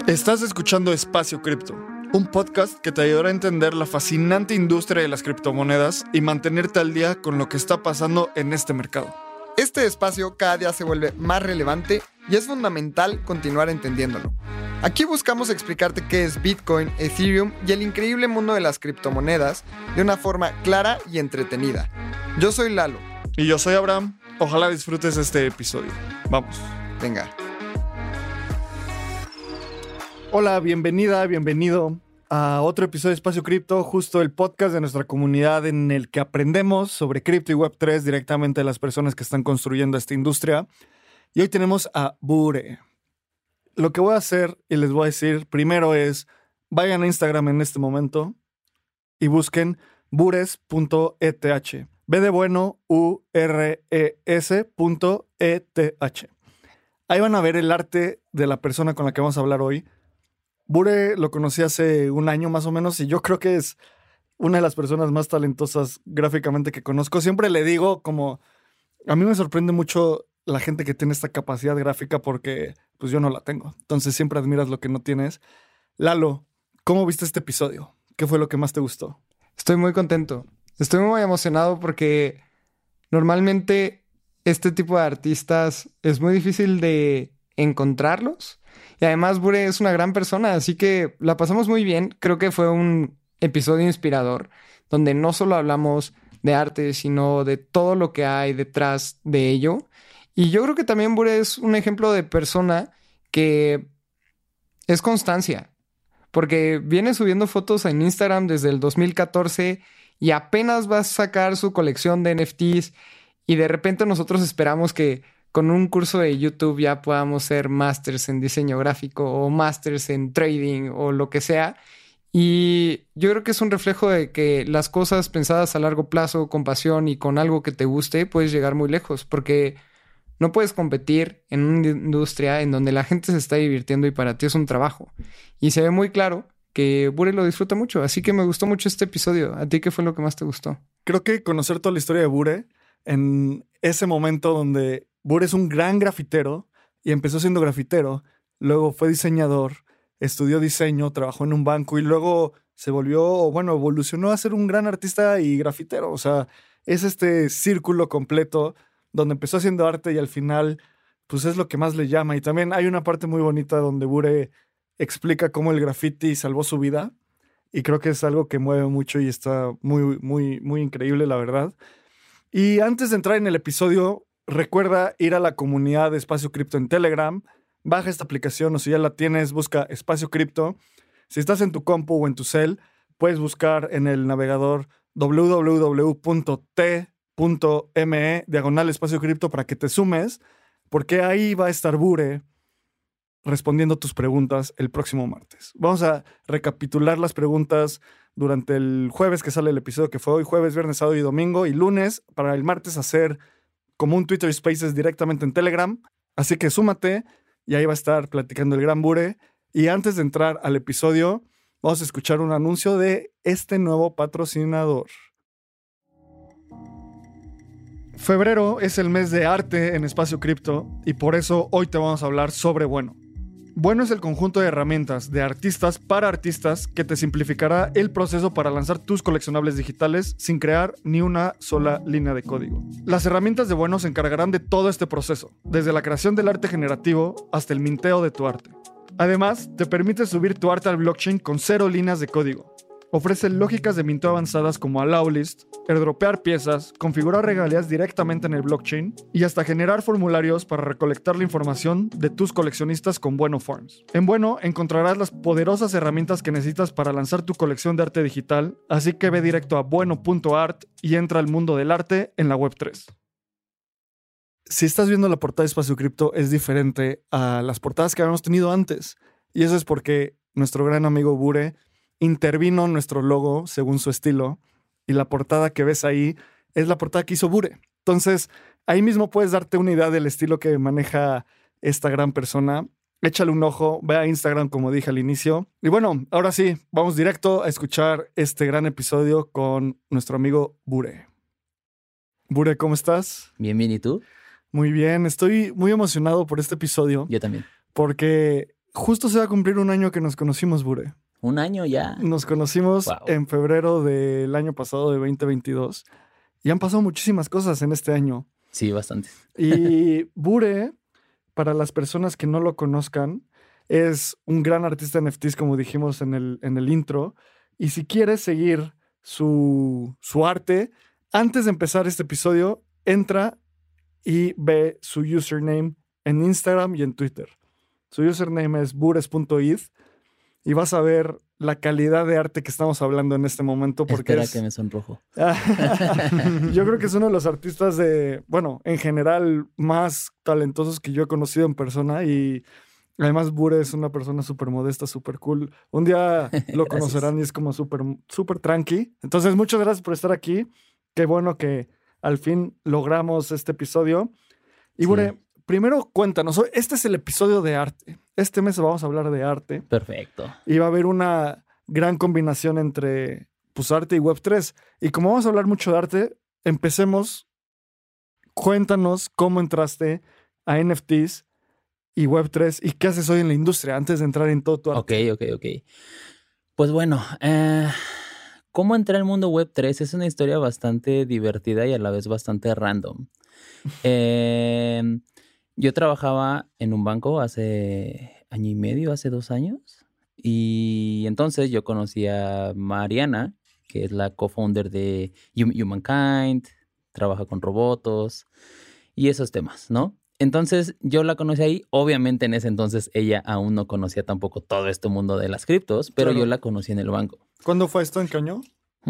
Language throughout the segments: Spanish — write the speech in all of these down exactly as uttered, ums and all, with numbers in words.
Estás escuchando Espacio Cripto, un podcast que te ayudará a entender la fascinante industria de las criptomonedas y mantenerte al día con lo que está pasando en este mercado. Este espacio cada día se vuelve más relevante y es fundamental continuar entendiéndolo. Aquí buscamos explicarte qué es Bitcoin, Ethereum y el increíble mundo de las criptomonedas de una forma clara y entretenida. Yo soy Lalo. Y yo soy Abraham. Ojalá disfrutes este episodio. Vamos. Venga. Hola, bienvenida, bienvenido a otro episodio de Espacio Cripto, justo el podcast de nuestra comunidad en el que aprendemos sobre cripto y web tres directamente de las personas que están construyendo esta industria. Y hoy tenemos a Bure. Lo que voy a hacer y les voy a decir primero es, vayan a Instagram en este momento y busquen bures punto e t h. B de bueno, U R E S punto E T H. Ahí van a ver el arte de la persona con la que vamos a hablar hoy. Bure lo conocí hace un año más o menos y yo creo que es una de las personas más talentosas gráficamente que conozco. Siempre le digo como, a mí me sorprende mucho la gente que tiene esta capacidad gráfica porque pues yo no la tengo. Entonces siempre admiras lo que no tienes. Lalo, ¿cómo viste este episodio? ¿Qué fue lo que más te gustó? Estoy muy contento. Estoy muy emocionado porque normalmente este tipo de artistas es muy difícil de encontrarlos. Y además Bure es una gran persona, así que la pasamos muy bien. Creo que fue un episodio inspirador, donde no solo hablamos de arte, sino de todo lo que hay detrás de ello. Y yo creo que también Bure es un ejemplo de persona que es constancia, porque viene subiendo fotos en Instagram desde el dos mil catorce y apenas va a sacar su colección de N F Ts y de repente nosotros esperamos que con un curso de YouTube ya podamos ser masters en diseño gráfico o masters en trading o lo que sea. Y yo creo que es un reflejo de que las cosas pensadas a largo plazo, con pasión y con algo que te guste, puedes llegar muy lejos. Porque no puedes competir en una industria en donde la gente se está divirtiendo y para ti es un trabajo. Y se ve muy claro que Bure lo disfruta mucho. Así que me gustó mucho este episodio. ¿A ti qué fue lo que más te gustó? Creo que conocer toda la historia de Bure en ese momento donde Bure es un gran grafitero y empezó siendo grafitero, luego fue diseñador, estudió diseño, trabajó en un banco y luego se volvió, bueno, evolucionó a ser un gran artista y grafitero. O sea, es este círculo completo donde empezó haciendo arte y al final, pues es lo que más le llama. Y también hay una parte muy bonita donde Bure explica cómo el graffiti salvó su vida y creo que es algo que mueve mucho y está muy, muy, muy increíble, la verdad. Y antes de entrar en el episodio, recuerda ir a la comunidad de Espacio Cripto en Telegram. Baja esta aplicación o si ya la tienes, busca Espacio Cripto. Si estás en tu compu o en tu cel, puedes buscar en el navegador w w w punto t punto m e diagonal Espacio Cripto para que te sumes, porque ahí va a estar Bure respondiendo tus preguntas el próximo martes. Vamos a recapitular las preguntas durante el jueves que sale el episodio, que fue hoy, jueves, viernes, sábado y domingo, y lunes para el martes hacer como un Twitter Spaces directamente en Telegram. Así que súmate y ahí va a estar platicando el gran Bure. Y antes de entrar al episodio, vamos a escuchar un anuncio de este nuevo patrocinador. Febrero es el mes de arte en Espacio Cripto y por eso hoy te vamos a hablar sobre Bueno. Bueno es el conjunto de herramientas de artistas para artistas que te simplificará el proceso para lanzar tus coleccionables digitales sin crear ni una sola línea de código. Las herramientas de Bueno se encargarán de todo este proceso, desde la creación del arte generativo hasta el minteo de tu arte. Además, te permite subir tu arte al blockchain con cero líneas de código. Ofrece lógicas de minteo avanzadas como allow list, airdropear piezas, configurar regalías directamente en el blockchain y hasta generar formularios para recolectar la información de tus coleccionistas con Bueno Forms. En Bueno encontrarás las poderosas herramientas que necesitas para lanzar tu colección de arte digital, así que ve directo a bueno punto art y entra al mundo del arte en la web tres. Si estás viendo la portada de Espacio Cripto es diferente a las portadas que habíamos tenido antes, y eso es porque nuestro gran amigo Bure intervino en nuestro logo según su estilo y la portada que ves ahí es la portada que hizo Bure. Entonces, ahí mismo puedes darte una idea del estilo que maneja esta gran persona. Échale un ojo, ve a Instagram como dije al inicio. Y bueno, ahora sí, vamos directo a escuchar este gran episodio con nuestro amigo Bure. Bure, ¿cómo estás? Bien, bien, ¿y tú? Muy bien, estoy muy emocionado por este episodio. Yo también. Porque justo se va a cumplir un año que nos conocimos, Bure. Un año ya. Nos conocimos Wow. en febrero del año pasado, de veinte veintidós. Y han pasado muchísimas cosas en este año. Sí, bastante. Y Bure, para las personas que no lo conozcan, es un gran artista de N F Ts, como dijimos en el, en el intro. Y si quieres seguir su, su arte, antes de empezar este episodio, entra y ve su username en Instagram y en Twitter. Su username es bures punto id y vas a ver la calidad de arte que estamos hablando en este momento. Porque Espera es... que me sonrojo. Yo creo que es uno de los artistas de, bueno, en general, más talentosos que yo he conocido en persona y además Bure es una persona súper modesta, súper cool. Un día lo conocerán y es como súper, súper tranqui. Entonces, muchas gracias por estar aquí. Qué bueno que al fin logramos este episodio. Y Sí. Bure, primero cuéntanos, este es el episodio de arte. Este mes vamos a hablar de arte. Perfecto. Y va a haber una gran combinación entre pues, arte y web tres. Y como vamos a hablar mucho de arte, empecemos. Cuéntanos cómo entraste a N F Ts y web tres y qué haces hoy en la industria antes de entrar en todo tu arte. Ok, ok, ok. Pues bueno, eh, ¿cómo entré al mundo web tres? Es una historia bastante divertida y a la vez bastante random. Eh, yo trabajaba en un banco hace año y medio, hace dos años. Y entonces yo conocí a Mariana, que es la co-founder de Humankind, trabaja con robots y esos temas, ¿no? Entonces yo la conocí ahí. Obviamente en ese entonces ella aún no conocía tampoco todo este mundo de las criptos, pero Claro. yo la conocí en el banco. ¿Cuándo fue esto? ¿En qué año?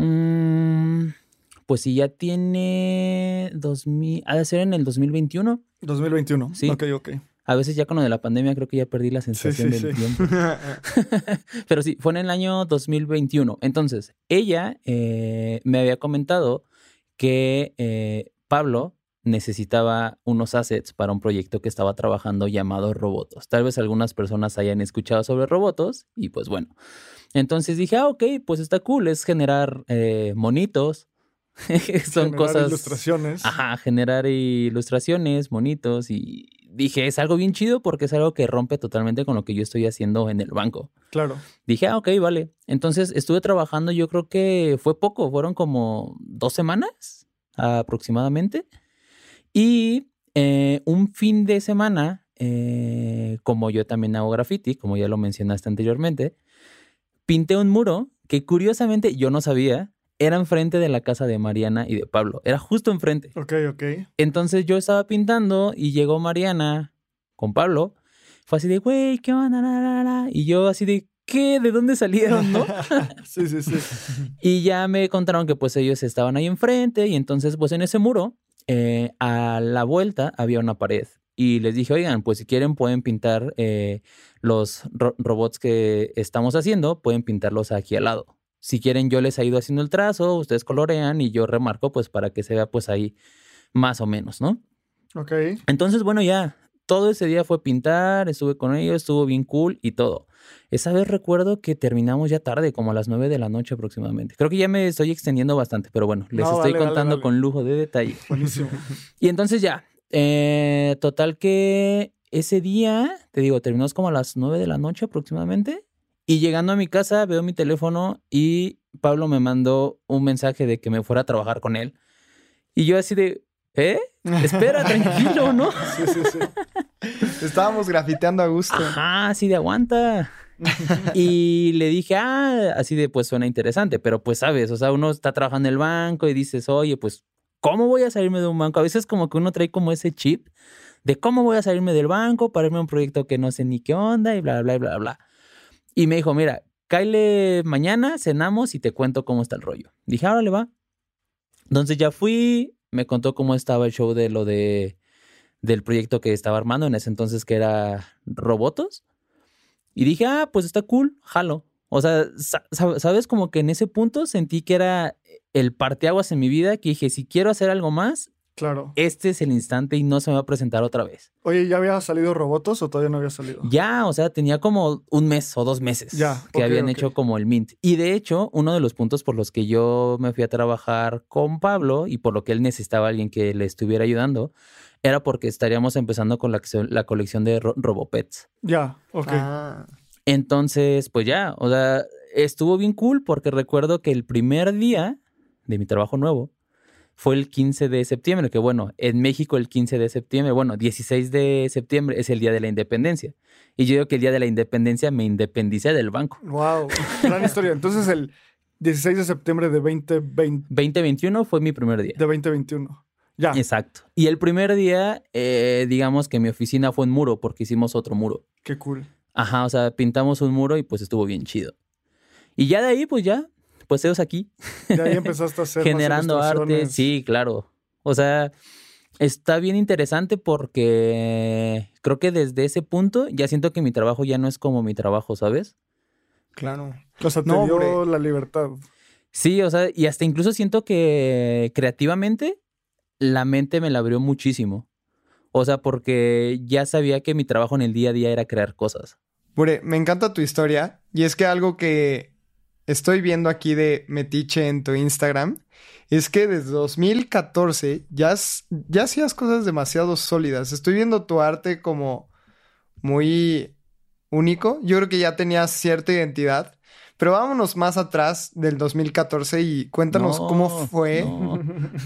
Mm, pues sí, ya tiene dos mil, ha de ser en el dos mil veintiuno. dos mil veintiuno. Sí. Ok, ok. A veces ya con lo de la pandemia creo que ya perdí la sensación sí, del sí. tiempo. Pero sí, fue en el año dos mil veintiuno. Entonces, ella eh, me había comentado que eh, Pablo necesitaba unos assets para un proyecto que estaba trabajando llamado Robotos. Tal vez algunas personas hayan escuchado sobre Robotos y pues bueno. Entonces dije, ah, ok, pues está cool, es generar eh, monitos. Son Generar cosas... ilustraciones. Ajá, generar ilustraciones, monitos y dije, es algo bien chido porque es algo que rompe totalmente con lo que yo estoy haciendo en el banco. Claro. Dije, ah, ok, vale. Entonces estuve trabajando, yo creo que fue poco, fueron como dos semanas aproximadamente. Y eh, un fin de semana, eh, como yo también hago graffiti, como ya lo mencionaste anteriormente, pinté un muro que curiosamente yo no sabía, era enfrente de la casa de Mariana y de Pablo. Era justo enfrente. Ok, ok. Entonces yo estaba pintando y llegó Mariana con Pablo. Fue así de, güey, ¿qué onda? La, la, la. Y yo así de, ¿qué? ¿De dónde salieron, no? Sí, sí, sí. Y ya me contaron que pues ellos estaban ahí enfrente y entonces pues en ese muro, eh, a la vuelta había una pared. Y les dije, oigan, pues si quieren pueden pintar eh, los ro- robots que estamos haciendo, pueden pintarlos aquí al lado. Si quieren, yo les he ido haciendo el trazo, ustedes colorean y yo remarco pues para que se vea pues ahí más o menos, ¿no? Ok. Entonces, bueno, ya todo ese día fue pintar, estuve con ellos, estuvo bien cool y todo. Esa vez recuerdo que terminamos ya tarde, como a las nueve de la noche aproximadamente. Creo que ya me estoy extendiendo bastante, pero bueno, les No, estoy dale, dale, contando dale. con lujo de detalle. Buenísimo. Y entonces ya, eh, total que ese día, te digo, terminamos como a las nueve de la noche aproximadamente. Y llegando a mi casa veo mi teléfono y Pablo me mandó un mensaje de que me fuera a trabajar con él. Y yo así de, ¿eh? Espera, tranquilo, ¿no? Sí, sí, sí. Estábamos grafiteando a gusto. Ajá, así de aguanta. Y le dije, ah, así de, pues suena interesante, pero pues sabes, o sea, uno está trabajando en el banco y dices, oye, pues, ¿cómo voy a salirme de un banco? A veces como que uno trae como ese chip de cómo voy a salirme del banco para irme a un proyecto que no sé ni qué onda y bla, bla, bla, bla, bla. Y me dijo, mira, cáele mañana, cenamos y te cuento cómo está el rollo. Dije, ahora le va. Entonces ya fui, me contó cómo estaba el show de lo de del proyecto que estaba armando en ese entonces, que era Robotos. Y dije, ah, pues está cool, jalo. O sea, sa- sa- ¿sabes? Como que en ese punto sentí que era el parteaguas en mi vida, que dije, si quiero hacer algo más, Claro. este es el instante y no se me va a presentar otra vez. Oye, ¿ya había salido Robotos o todavía no había salido? Ya, o sea, tenía como un mes o dos meses Ya, que ok, habían ok. hecho como el mint. Y de hecho, uno de los puntos por los que yo me fui a trabajar con Pablo y por lo que él necesitaba a alguien que le estuviera ayudando, era porque estaríamos empezando con la, la colección de ro Robopets. Ya, ok. Ah, Entonces, pues ya, o sea, estuvo bien cool porque recuerdo que el primer día de mi trabajo nuevo fue el quince de septiembre, que bueno, en México el quince de septiembre, bueno, dieciséis de septiembre es el Día de la Independencia. Y yo digo que el Día de la Independencia me independicé del banco. Wow, gran historia. Entonces el dieciséis de septiembre de veinte veinte, veinte veintiuno fue mi primer día. de veinte veintiuno. Ya. Exacto. Y el primer día, eh, digamos que mi oficina fue en muro porque hicimos otro muro. Qué cool. Ajá, o sea, pintamos un muro y pues estuvo bien chido. Y ya de ahí, pues ya, pues ellos aquí. De ahí empezaste a hacer generando más arte, ilustraciones. sí, claro. O sea, está bien interesante porque creo que desde ese punto ya siento que mi trabajo ya no es como mi trabajo, ¿sabes? claro. O sea, te No, dio hombre. la libertad. Sí, o sea, y hasta incluso siento que creativamente la mente me la abrió muchísimo. O sea, porque ya sabía que mi trabajo en el día a día era crear cosas. Bure, me encanta tu historia. Y es que algo que estoy viendo aquí de Metiche en tu Instagram es que desde dos mil catorce ya, has- ya hacías cosas demasiado sólidas. Estoy viendo tu arte como muy único. Yo creo que ya tenías cierta identidad. Pero vámonos más atrás del dos mil catorce y cuéntanos No, cómo fue. no.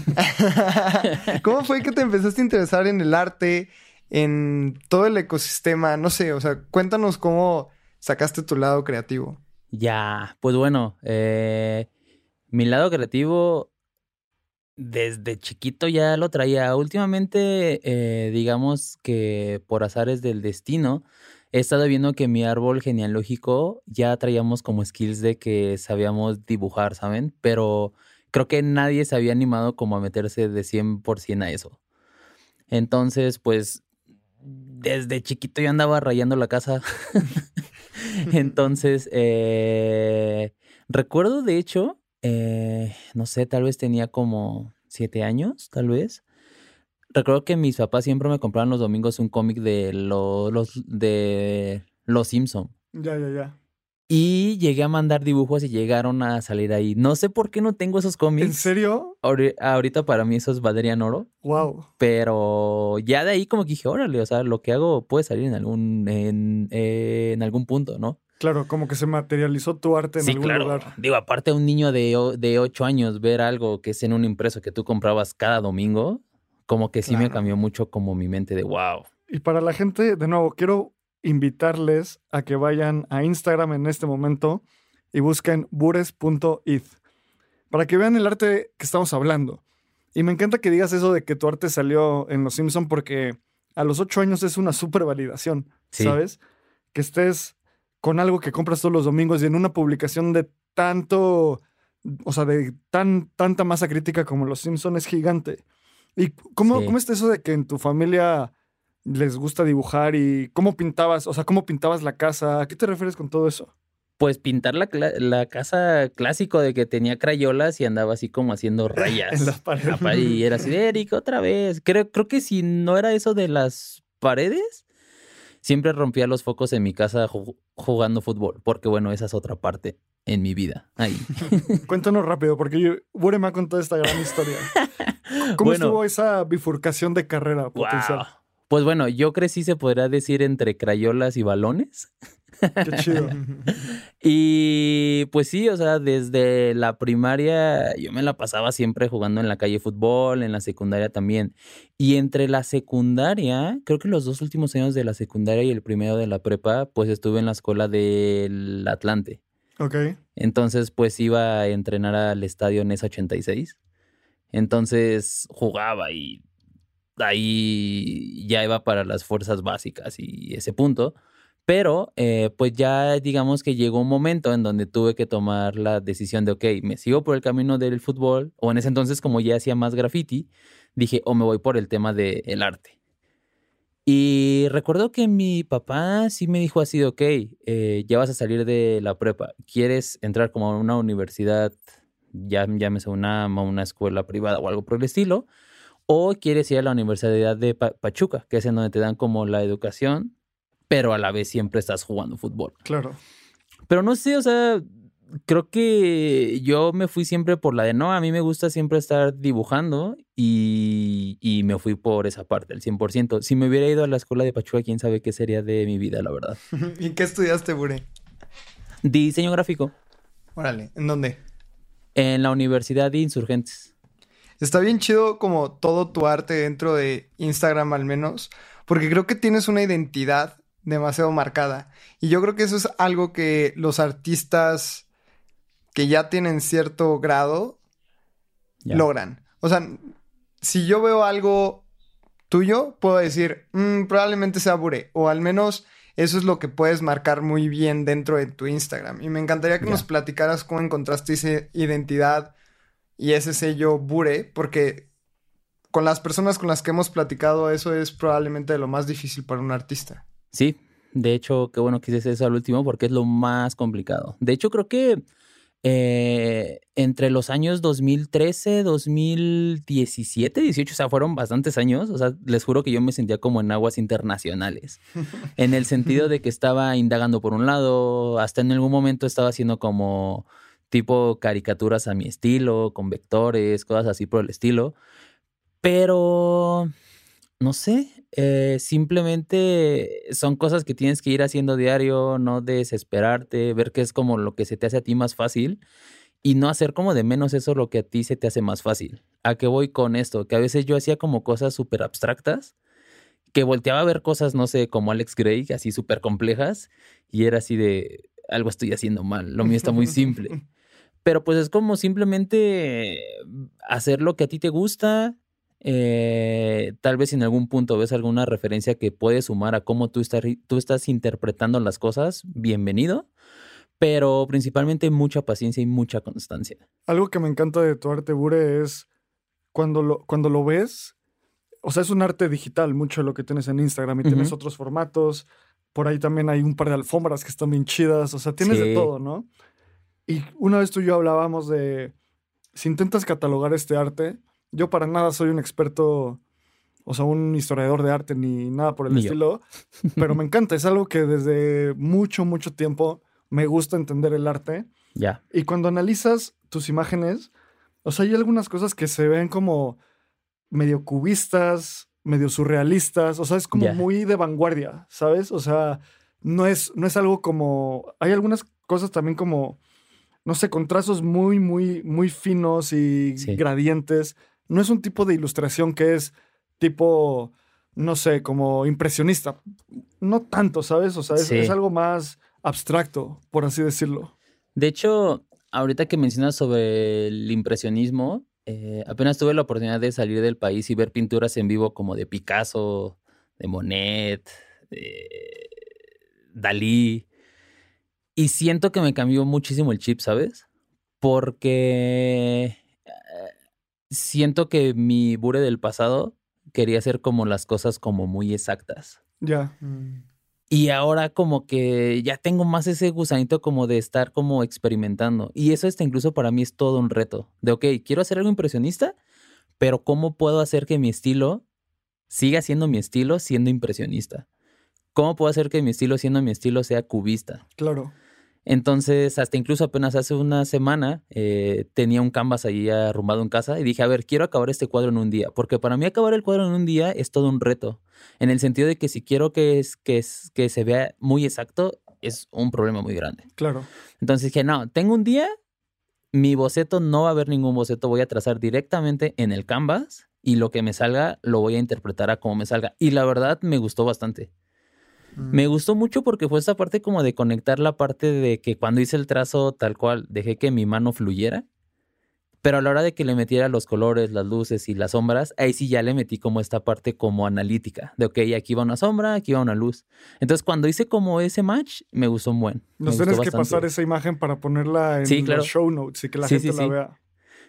¿Cómo fue que te empezaste a interesar en el arte, en todo el ecosistema? No sé, o sea, cuéntanos cómo sacaste tu lado creativo. Ya, pues bueno, eh, mi lado creativo desde chiquito ya lo traía. Últimamente, eh, digamos que por azares del destino, he estado viendo que mi árbol genealógico ya traíamos como skills de que sabíamos dibujar, ¿saben? Pero creo que nadie se había animado como a meterse de cien por ciento a eso. Entonces, pues, desde chiquito yo andaba rayando la casa. Entonces, eh, recuerdo de hecho, eh, no sé, tal vez tenía como siete años, tal vez. Recuerdo que mis papás siempre me compraban los domingos un cómic de lo- los de Los Simpson. Ya, ya, ya. Y llegué a mandar dibujos y llegaron a salir ahí. No sé por qué no tengo esos cómics. ¿En serio? Ahori- Ahorita para mí esos valdrían oro. Wow. Pero ya de ahí como que dije, órale, o sea, lo que hago puede salir en algún, en, eh, en algún punto, ¿no? Claro, como que se materializó tu arte en Sí, algún claro. lugar. Digo, aparte un niño de, o- de ocho años ver algo que es en un impreso que tú comprabas cada domingo, como que sí me Claro. cambió mucho como mi mente de wow. Y para la gente, de nuevo, quiero invitarles a que vayan a Instagram en este momento y busquen bures punto id para que vean el arte que estamos hablando. Y me encanta que digas eso de que tu arte salió en Los Simpson porque a los ocho años es una súper validación, Sí. ¿sabes? Que estés con algo que compras todos los domingos y en una publicación de tanto, o sea, de tan, tanta masa crítica como Los Simpson es gigante. ¿Y cómo, Sí. cómo está eso de que en tu familia les gusta dibujar y cómo pintabas, o sea, cómo pintabas la casa? ¿A qué te refieres con todo eso? Pues pintar la, cla- la casa clásico de que tenía crayolas y andaba así como haciendo rayas. En las paredes. La pared, y era así, de, Eric, otra vez. Creo, creo que si no era eso de las paredes, siempre rompía los focos en mi casa ju- jugando fútbol. Porque bueno, esa es otra parte en mi vida. Ahí. Cuéntanos rápido, porque yo, Bure me ha contado esta gran historia. ¿Cómo Bueno. estuvo esa bifurcación de carrera potencial? Wow. Pues bueno, yo crecí, se podría decir, entre crayolas y balones. Qué chido. Y pues sí, o sea, desde la primaria yo me la pasaba siempre jugando en la calle fútbol, en la secundaria también. Y entre la secundaria, creo que los dos últimos años de la secundaria y el primero de la prepa, pues estuve en la escuela del Atlante. Ok. Entonces, pues iba a entrenar al estadio N E S ochenta y seis. Entonces jugaba y ahí ya iba para las fuerzas básicas y ese punto. Pero eh, pues ya digamos que llegó un momento en donde tuve que tomar la decisión de, ok, me sigo por el camino del fútbol, o en ese entonces como ya hacía más graffiti, dije, o me voy por el tema del arte. Y recuerdo que mi papá sí me dijo así de, ok, eh, ya vas a salir de la prepa, ¿quieres entrar como a una universidad, ya llámese una, una escuela privada o algo por el estilo? O quieres ir a la Universidad de Pa- Pachuca, que es en donde te dan como la educación, pero a la vez siempre estás jugando fútbol. Claro. Pero no sé, o sea, creo que yo me fui siempre por la de no, a mí me gusta siempre estar dibujando y, y me fui por esa parte, el cien por ciento. Si me hubiera ido a la escuela de Pachuca, quién sabe qué sería de mi vida, la verdad. ¿Y qué estudiaste, Bure? Diseño gráfico Órale, ¿en dónde? en la Universidad de Insurgentes. Está bien chido como todo tu arte dentro de Instagram al menos, porque creo que tienes una identidad demasiado marcada. Y yo creo que eso es algo que los artistas que ya tienen cierto grado Ya. logran. O sea, si yo veo algo tuyo, puedo decir, "Mm, probablemente sea Bure", o al menos eso es lo que puedes marcar muy bien dentro de tu Instagram. Y me encantaría que Ya. nos platicaras cómo encontraste esa identidad y ese sello Bure, porque con las personas con las que hemos platicado, eso es probablemente lo más difícil para un artista. Sí, de hecho, qué bueno que dices eso al último porque es lo más complicado. De hecho, creo que eh, entre los años dos mil trece, dos mil diecisiete, dieciocho, o sea, fueron bastantes años. O sea, les juro que yo me sentía como en aguas internacionales. En el sentido de que estaba indagando por un lado, hasta en algún momento estaba haciendo como tipo caricaturas a mi estilo, con vectores, cosas así por el estilo. Pero, no sé, eh, simplemente son cosas que tienes que ir haciendo diario, no desesperarte, ver qué es como lo que se te hace a ti más fácil y no hacer como de menos eso lo que a ti se te hace más fácil. ¿A qué voy con esto? Que a veces yo hacía como cosas súper abstractas, que volteaba a ver cosas, no sé, como Alex Gray, así súper complejas, y era así de, algo estoy haciendo mal, lo mío está muy simple. Pero pues es como simplemente hacer lo que a ti te gusta. Eh, tal vez si en algún punto ves alguna referencia que puede sumar a cómo tú estás, tú estás interpretando las cosas, bienvenido. Pero principalmente mucha paciencia y mucha constancia. Algo que me encanta de tu arte, Bure, es cuando lo, cuando lo ves, o sea, es un arte digital, mucho de lo que tienes en Instagram y tienes Ujú. otros formatos. Por ahí también hay un par de alfombras que están bien chidas, o sea, tienes de Sí. todo, ¿no? Y una vez tú y yo hablábamos de, si intentas catalogar este arte, yo para nada soy un experto, o sea, un historiador de arte ni nada por el Ni yo. estilo, pero me encanta, es algo que desde mucho, mucho tiempo me gusta entender el arte. Ya. Y cuando analizas tus imágenes, o sea, hay algunas cosas que se ven como medio cubistas, medio surrealistas, o sea, es como Ya. muy de vanguardia, ¿sabes? O sea, no es, no es algo como... Hay algunas cosas también como, no sé, con trazos muy, muy, muy finos y Sí. gradientes. No es un tipo de ilustración que es tipo, no sé, como impresionista. No tanto, ¿sabes? O sea, es, Sí. es algo más abstracto, por así decirlo. De hecho, ahorita que mencionas sobre el impresionismo, eh, apenas tuve la oportunidad de salir del país y ver pinturas en vivo como de Picasso, de Monet, de Dalí. Y siento que me cambió muchísimo el chip, ¿sabes? Porque eh, siento que mi Bure del pasado quería hacer como las cosas como muy exactas. Ya. Y ahora como que ya tengo más ese gusanito como de estar como experimentando. Y eso hasta incluso para mí es todo un reto. De, ok, quiero hacer algo impresionista, pero ¿cómo puedo hacer que mi estilo siga siendo mi estilo siendo impresionista? ¿Cómo puedo hacer que mi estilo siendo mi estilo sea cubista? Claro. Entonces, hasta incluso apenas hace una semana eh, tenía un canvas ahí arrumbado en casa y dije, a ver, quiero acabar este cuadro en un día, porque para mí acabar el cuadro en un día es todo un reto, en el sentido de que si quiero que, es, que, es, que se vea muy exacto, es un problema muy grande. Claro. Entonces dije, no, tengo un día, mi boceto no va a haber ningún boceto, voy a trazar directamente en el canvas y lo que me salga lo voy a interpretar a como me salga. Y la verdad me gustó bastante. Me gustó mucho porque fue esta parte como de conectar la parte de que cuando hice el trazo tal cual, dejé que mi mano fluyera, pero a la hora de que le metiera los colores, las luces y las sombras, ahí sí ya le metí como esta parte como analítica, de ok, aquí va una sombra, aquí va una luz. Entonces cuando hice como ese match, me gustó un buen. Nos me tienes gustó que bastante. pasar esa imagen para ponerla en Sí, claro. los show notes y que la Sí, gente sí, la sí. vea.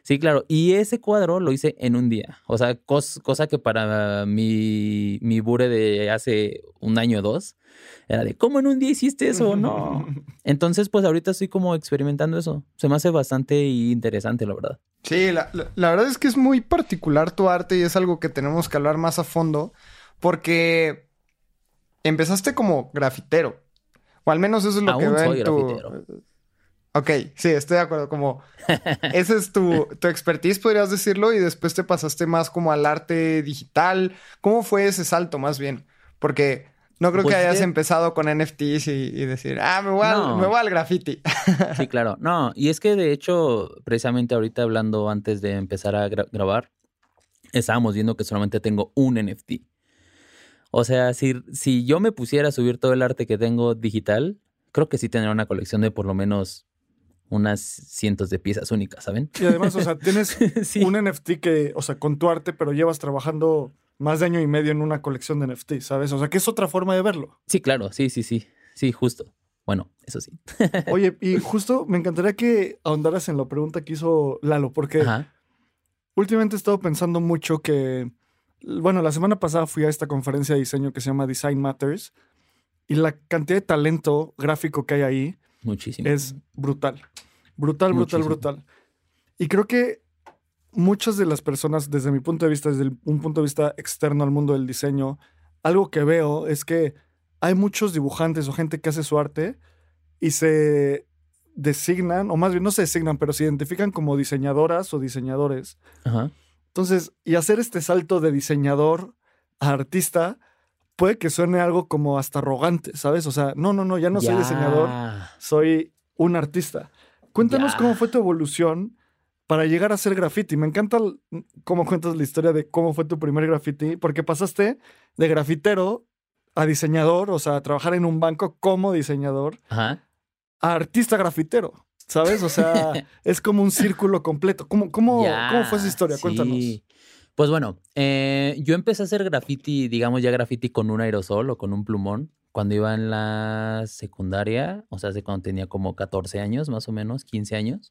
Sí, claro. Y ese cuadro lo hice en un día. O sea, cos, cosa que para mi, mi bure de hace un año o dos era de, ¿cómo en un día hiciste eso? No. Entonces, pues ahorita estoy como experimentando eso. Se me hace bastante interesante, la verdad. Sí, la, la, la verdad es que es muy particular tu arte y es algo que tenemos que hablar más a fondo porque empezaste como grafitero. O al menos eso es lo Aún que veo soy en tu... grafitero. Ok, sí, estoy de acuerdo. Como ese es tu, tu expertise, podrías decirlo, y después te pasaste más como al arte digital. ¿Cómo fue ese salto más bien? Porque no creo Pues que hayas de- empezado con N F Ts y, y decir, ah, me voy, al, No. me voy al graffiti. Sí, claro. No, y es que de hecho, precisamente ahorita hablando antes de empezar a gra- grabar, estábamos viendo que solamente tengo un N F T. O sea, si, si yo me pusiera a subir todo el arte que tengo digital, creo que sí tendría una colección de por lo menos unas cientos de piezas únicas, ¿saben? Y además, o sea, tienes Sí. un N F T que, o sea, con tu arte, pero llevas trabajando más de año y medio en una colección de N F T, ¿sabes? O sea, que es otra forma de verlo. Sí, claro, sí, sí, sí. Sí, justo. Bueno, eso sí. Oye, y justo me encantaría que ahondaras en la pregunta que hizo Lalo, porque Ajá. últimamente he estado pensando mucho que, bueno, la semana pasada fui a esta conferencia de diseño que se llama Design Matters y la cantidad de talento gráfico que hay ahí Muchísimo. es brutal. Brutal, brutal, Muchísimo. brutal. Y creo que muchas de las personas, desde mi punto de vista, desde el- un punto de vista externo al mundo del diseño, algo que veo es que hay muchos dibujantes o gente que hace su arte y se designan, o más bien no se designan, pero se identifican como diseñadoras o diseñadores. Ajá. Entonces, y hacer este salto de diseñador a artista puede que suene algo como hasta arrogante, ¿sabes? O sea, no, no, no, ya no soy Ya. diseñador, soy un artista. Cuéntanos Ya. cómo fue tu evolución para llegar a hacer graffiti. Me encanta l- cómo cuentas la historia de cómo fue tu primer graffiti, porque pasaste de grafitero a diseñador, o sea, a trabajar en un banco como diseñador, Ajá. a artista grafitero, ¿sabes? O sea, es como un círculo completo. ¿Cómo, cómo, Ya, cómo fue esa historia? Cuéntanos. sí. Pues bueno, eh, yo empecé a hacer graffiti, digamos ya graffiti con un aerosol o con un plumón cuando iba en la secundaria, o sea, hace cuando tenía como catorce años, más o menos, quince años.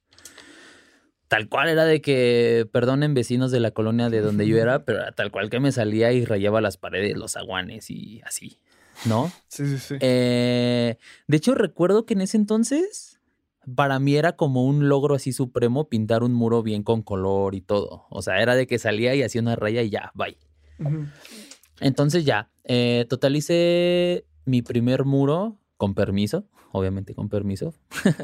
Tal cual era de que, perdonen vecinos de la colonia de donde yo era, pero era tal cual que me salía y rayaba las paredes, los aguanes y así, ¿no? Sí, sí, sí. Eh, de hecho, recuerdo que en ese entonces, para mí era como un logro así supremo pintar un muro bien con color y todo. O sea, era de que salía y hacía una raya y ya, bye. Ujú. Entonces ya, eh, totalicé mi primer muro con permiso, obviamente con permiso.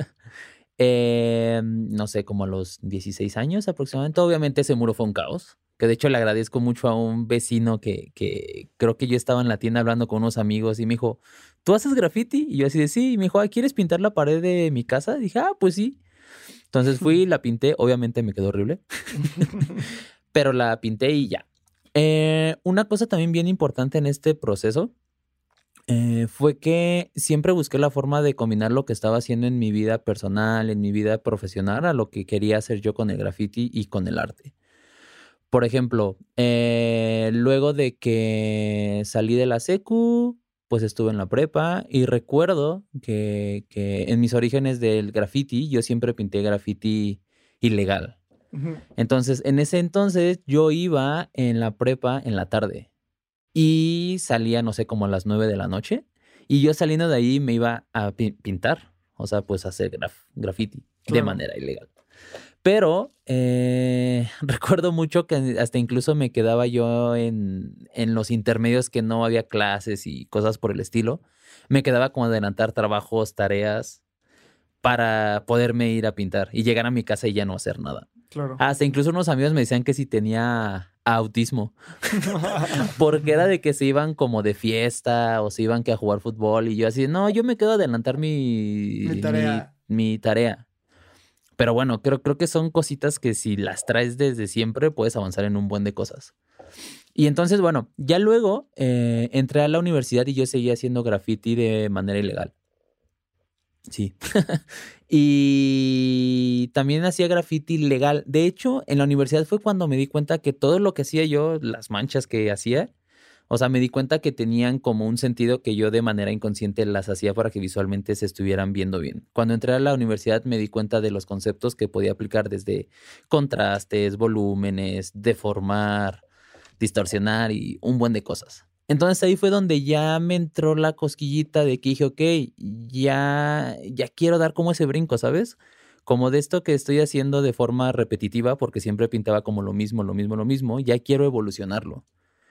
Eh, no sé, como a los dieciséis años aproximadamente. Obviamente ese muro fue un caos. Que de hecho le agradezco mucho a un vecino que, que creo que yo estaba en la tienda hablando con unos amigos y me dijo, ¿tú haces graffiti? Y yo así de sí. Y me dijo, "Ah, ¿quieres pintar la pared de mi casa?" Y dije, ah, pues sí. Entonces fui, la pinté. Obviamente me quedó horrible. Pero la pinté y ya. Eh, una cosa también bien importante en este proceso eh, fue que siempre busqué la forma de combinar lo que estaba haciendo en mi vida personal, en mi vida profesional, a lo que quería hacer yo con el graffiti y con el arte. Por ejemplo, eh, luego de que salí de la secu, pues estuve en la prepa y recuerdo que, que en mis orígenes del graffiti, yo siempre pinté graffiti ilegal. Ujú. Entonces, en ese entonces yo iba en la prepa en la tarde y salía, no sé, como a las nueve de la noche. Y yo saliendo de ahí me iba a pi- pintar, o sea, pues a hacer graf- graffiti de Claro. manera ilegal. Pero eh, recuerdo mucho que hasta incluso me quedaba yo en, en los intermedios que no había clases y cosas por el estilo. Me quedaba como a adelantar trabajos, tareas para poderme ir a pintar y llegar a mi casa y ya no hacer nada. Claro. Hasta incluso unos amigos me decían que si tenía autismo, porque era de que se iban como de fiesta o se iban que a jugar fútbol y yo así, no, yo me quedo a adelantar mi, Mi tarea. mi, mi tarea. Pero bueno, creo, creo que son cositas que si las traes desde siempre puedes avanzar en un buen de cosas. Y entonces, bueno, ya luego eh, entré a la universidad y yo seguía haciendo graffiti de manera ilegal. Sí. Y también hacía graffiti legal. De hecho, en la universidad fue cuando me di cuenta que todo lo que hacía yo, las manchas que hacía, O sea, me di cuenta que tenían como un sentido que yo de manera inconsciente las hacía para que visualmente se estuvieran viendo bien. Cuando entré a la universidad me di cuenta de los conceptos que podía aplicar desde contrastes, volúmenes, deformar, distorsionar y un buen de cosas. Entonces ahí fue donde ya me entró la cosquillita de que dije, ok, ya, ya quiero dar como ese brinco, ¿sabes? Como de esto que estoy haciendo de forma repetitiva, porque siempre pintaba como lo mismo, lo mismo, lo mismo, ya quiero evolucionarlo.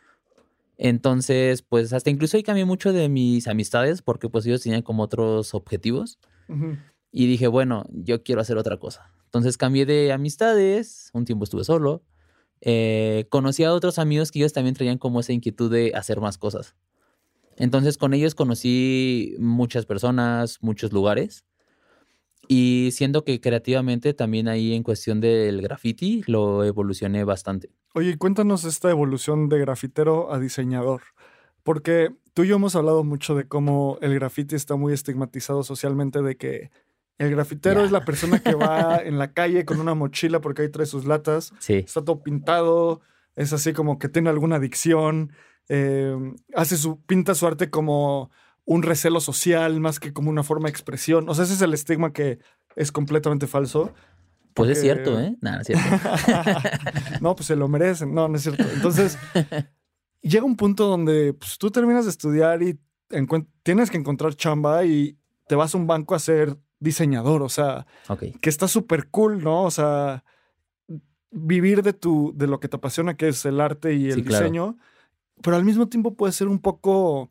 Entonces, pues hasta incluso ahí cambié mucho de mis amistades porque pues ellos tenían como otros objetivos. Uh-huh. Y dije, bueno, yo quiero hacer otra cosa. Entonces cambié de amistades, un tiempo estuve solo. Eh, conocí a otros amigos que ellos también traían como esa inquietud de hacer más cosas. Entonces con ellos conocí muchas personas, muchos lugares. Y siento que creativamente también ahí en cuestión del graffiti lo evolucioné bastante. Oye, cuéntanos esta evolución de grafitero a diseñador, porque tú y yo hemos hablado mucho de cómo el graffiti está muy estigmatizado socialmente, de que el grafitero Ya. es la persona que va en la calle con una mochila porque ahí trae sus latas, Sí, está todo pintado, es así como que tiene alguna adicción, eh, hace su, pinta su arte como un recelo social más que como una forma de expresión. O sea, ese es el estigma que es completamente falso. pues Porque... es cierto, ¿eh? Nada, no es cierto. No, pues se lo merecen. No, no es cierto. Entonces, llega un punto donde pues, tú terminas de estudiar y encuent- tienes que encontrar chamba y te vas a un banco a ser diseñador. O sea, Ok. que está súper cool, ¿no? O sea, vivir de, tu, de lo que te apasiona, que es el arte y el Sí, claro. diseño, pero al mismo tiempo puede ser un poco,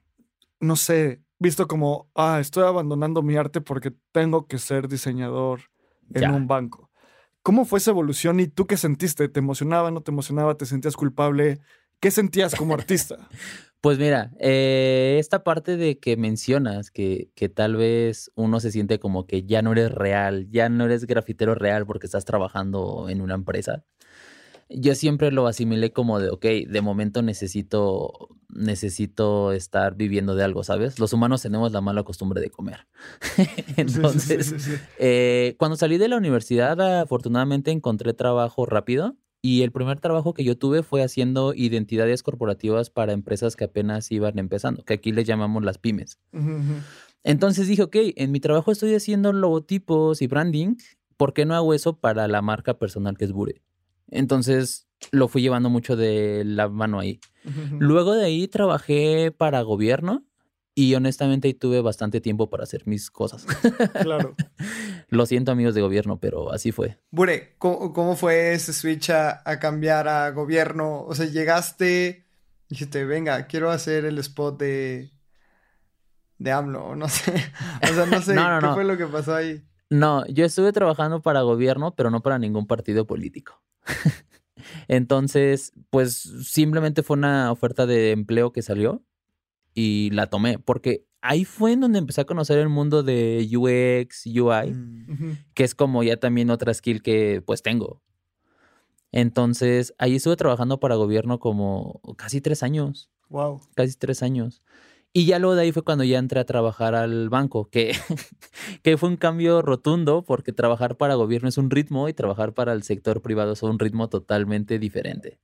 no sé, visto como, ah, estoy abandonando mi arte porque tengo que ser diseñador en Ya. un banco. ¿Cómo fue esa evolución y tú qué sentiste? ¿Te emocionaba, no te emocionaba? ¿Te sentías culpable? ¿Qué sentías como artista? Pues mira, eh, esta parte de que mencionas que, que tal vez uno se siente como que ya no eres real, ya no eres grafitero real porque estás trabajando en una empresa. Yo siempre lo asimilé como de, ok, de momento necesito, necesito estar viviendo de algo, ¿sabes? Los humanos tenemos la mala costumbre de comer. Entonces, Sí, sí, sí, sí. eh, cuando salí de la universidad, afortunadamente encontré trabajo rápido. Y el primer trabajo que yo tuve fue haciendo identidades corporativas para empresas que apenas iban empezando, que aquí les llamamos las pymes. Ujú, ujú. Entonces dije, ok, en mi trabajo estoy haciendo logotipos y branding, ¿por qué no hago eso para la marca personal que es Bure? Entonces lo fui llevando mucho de la mano ahí. Ujú, ujú. Luego de ahí trabajé para gobierno y honestamente ahí tuve bastante tiempo para hacer mis cosas. Claro. Lo siento, amigos de gobierno, pero así fue. Bure, ¿cómo, cómo fue ese switch a, a cambiar a gobierno? O sea, llegaste, dijiste, venga, quiero hacer el spot de, de AMLO, no sé. O sea, no sé, No, no, ¿qué no. fue lo que pasó ahí? No, yo estuve trabajando para gobierno, pero no para ningún partido político. Entonces, pues simplemente fue una oferta de empleo que salió y la tomé, porque ahí fue en donde empecé a conocer el mundo de U X, U I, Mm. Ujú. que es como ya también otra skill que pues tengo. Entonces, ahí estuve trabajando para gobierno como casi tres años, Wow. casi tres años. Y ya luego de ahí fue cuando ya entré a trabajar al banco, que, que fue un cambio rotundo porque trabajar para gobierno es un ritmo y trabajar para el sector privado es un ritmo totalmente diferente.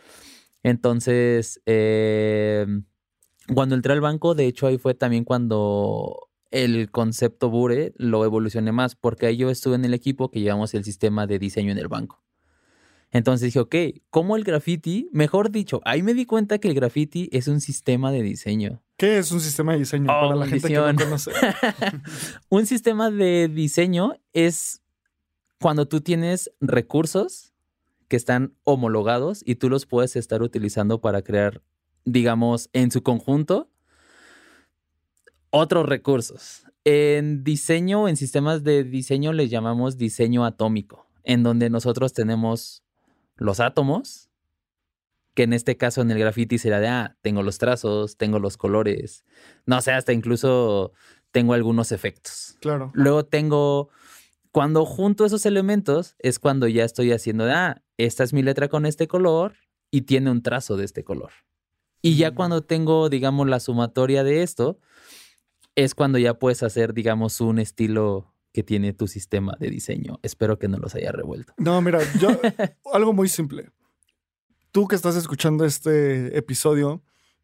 Entonces, eh, cuando entré al banco, de hecho ahí fue también cuando el concepto Bure lo evolucioné más, porque ahí yo estuve en el equipo que llevamos el sistema de diseño en el banco. Entonces dije, ok, ¿cómo el graffiti? Mejor dicho, ahí me di cuenta que el graffiti es un sistema de diseño. ¿Qué es un sistema de diseño Oh, para la gente que no bendición. conoce? Un sistema de diseño es cuando tú tienes recursos que están homologados y tú los puedes estar utilizando para crear, digamos, en su conjunto, otros recursos. En diseño, en sistemas de diseño, les llamamos diseño atómico, en donde nosotros tenemos los átomos, que en este caso en el graffiti será de, ah, tengo los trazos, tengo los colores, no sé, hasta incluso tengo algunos efectos. Claro. Luego tengo, cuando junto esos elementos, es cuando ya estoy haciendo, de, ah, esta es mi letra con este color y tiene un trazo de este color. Y ya Mm. cuando tengo, digamos, la sumatoria de esto, es cuando ya puedes hacer, digamos, un estilo que tiene tu sistema de diseño. Espero que no los haya revuelto. No, mira, yo, algo muy simple. Tú que estás escuchando este episodio,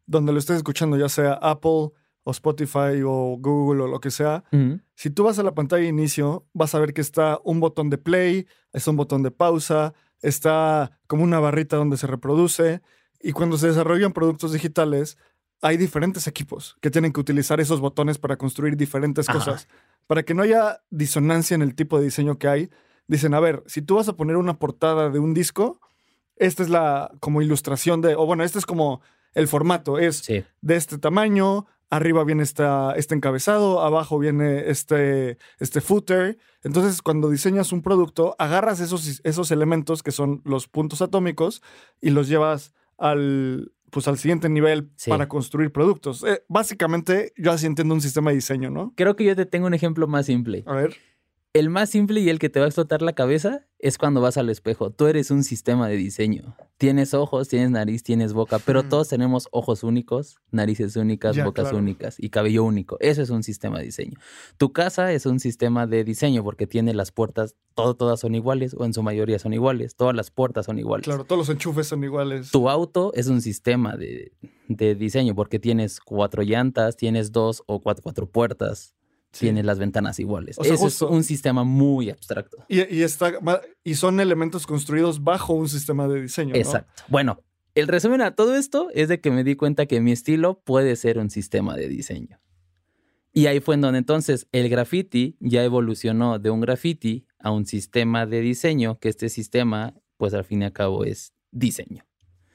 donde lo estés escuchando, ya sea Apple o Spotify o Google o lo que sea, Ujú. si tú vas a la pantalla de inicio, vas a ver que está un botón de play, está un botón de pausa, está como una barrita donde se reproduce. Y cuando se desarrollan productos digitales, hay diferentes equipos que tienen que utilizar esos botones para construir diferentes Ajá. cosas. Para que no haya disonancia en el tipo de diseño que hay, dicen, a ver, si tú vas a poner una portada de un disco, esta es la como ilustración de, o bueno, este es como el formato, es Sí. de este tamaño, arriba viene esta, este encabezado, abajo viene este, este footer. Entonces, cuando diseñas un producto, agarras esos, esos elementos que son los puntos atómicos y los llevas al, pues, al siguiente nivel Sí. para construir productos. Eh, básicamente, yo así entiendo un sistema de diseño, ¿no? Creo que yo te tengo un ejemplo más simple. A ver. El más simple y el que te va a explotar la cabeza es cuando vas al espejo. Tú eres un sistema de diseño. Tienes ojos, tienes nariz, tienes boca, pero Hmm. todos tenemos ojos únicos, narices únicas, Ya, bocas claro. únicas y cabello único. Eso es un sistema de diseño. Tu casa es un sistema de diseño porque tiene las puertas, todo, todas son iguales o en su mayoría son iguales. Todas las puertas son iguales. Claro, todos los enchufes son iguales. Tu auto es un sistema de, de diseño porque tienes cuatro llantas, tienes dos o cuatro, cuatro puertas. Sí. Tienes las ventanas iguales. O sea, Eso justo- es un sistema muy abstracto. Y, y, está, y son elementos construidos bajo un sistema de diseño, ¿no? Exacto. Bueno, el resumen a todo esto es de que me di cuenta que mi estilo puede ser un sistema de diseño. Y ahí fue en donde entonces el graffiti ya evolucionó de un graffiti a un sistema de diseño, que este sistema, pues al fin y al cabo es diseño.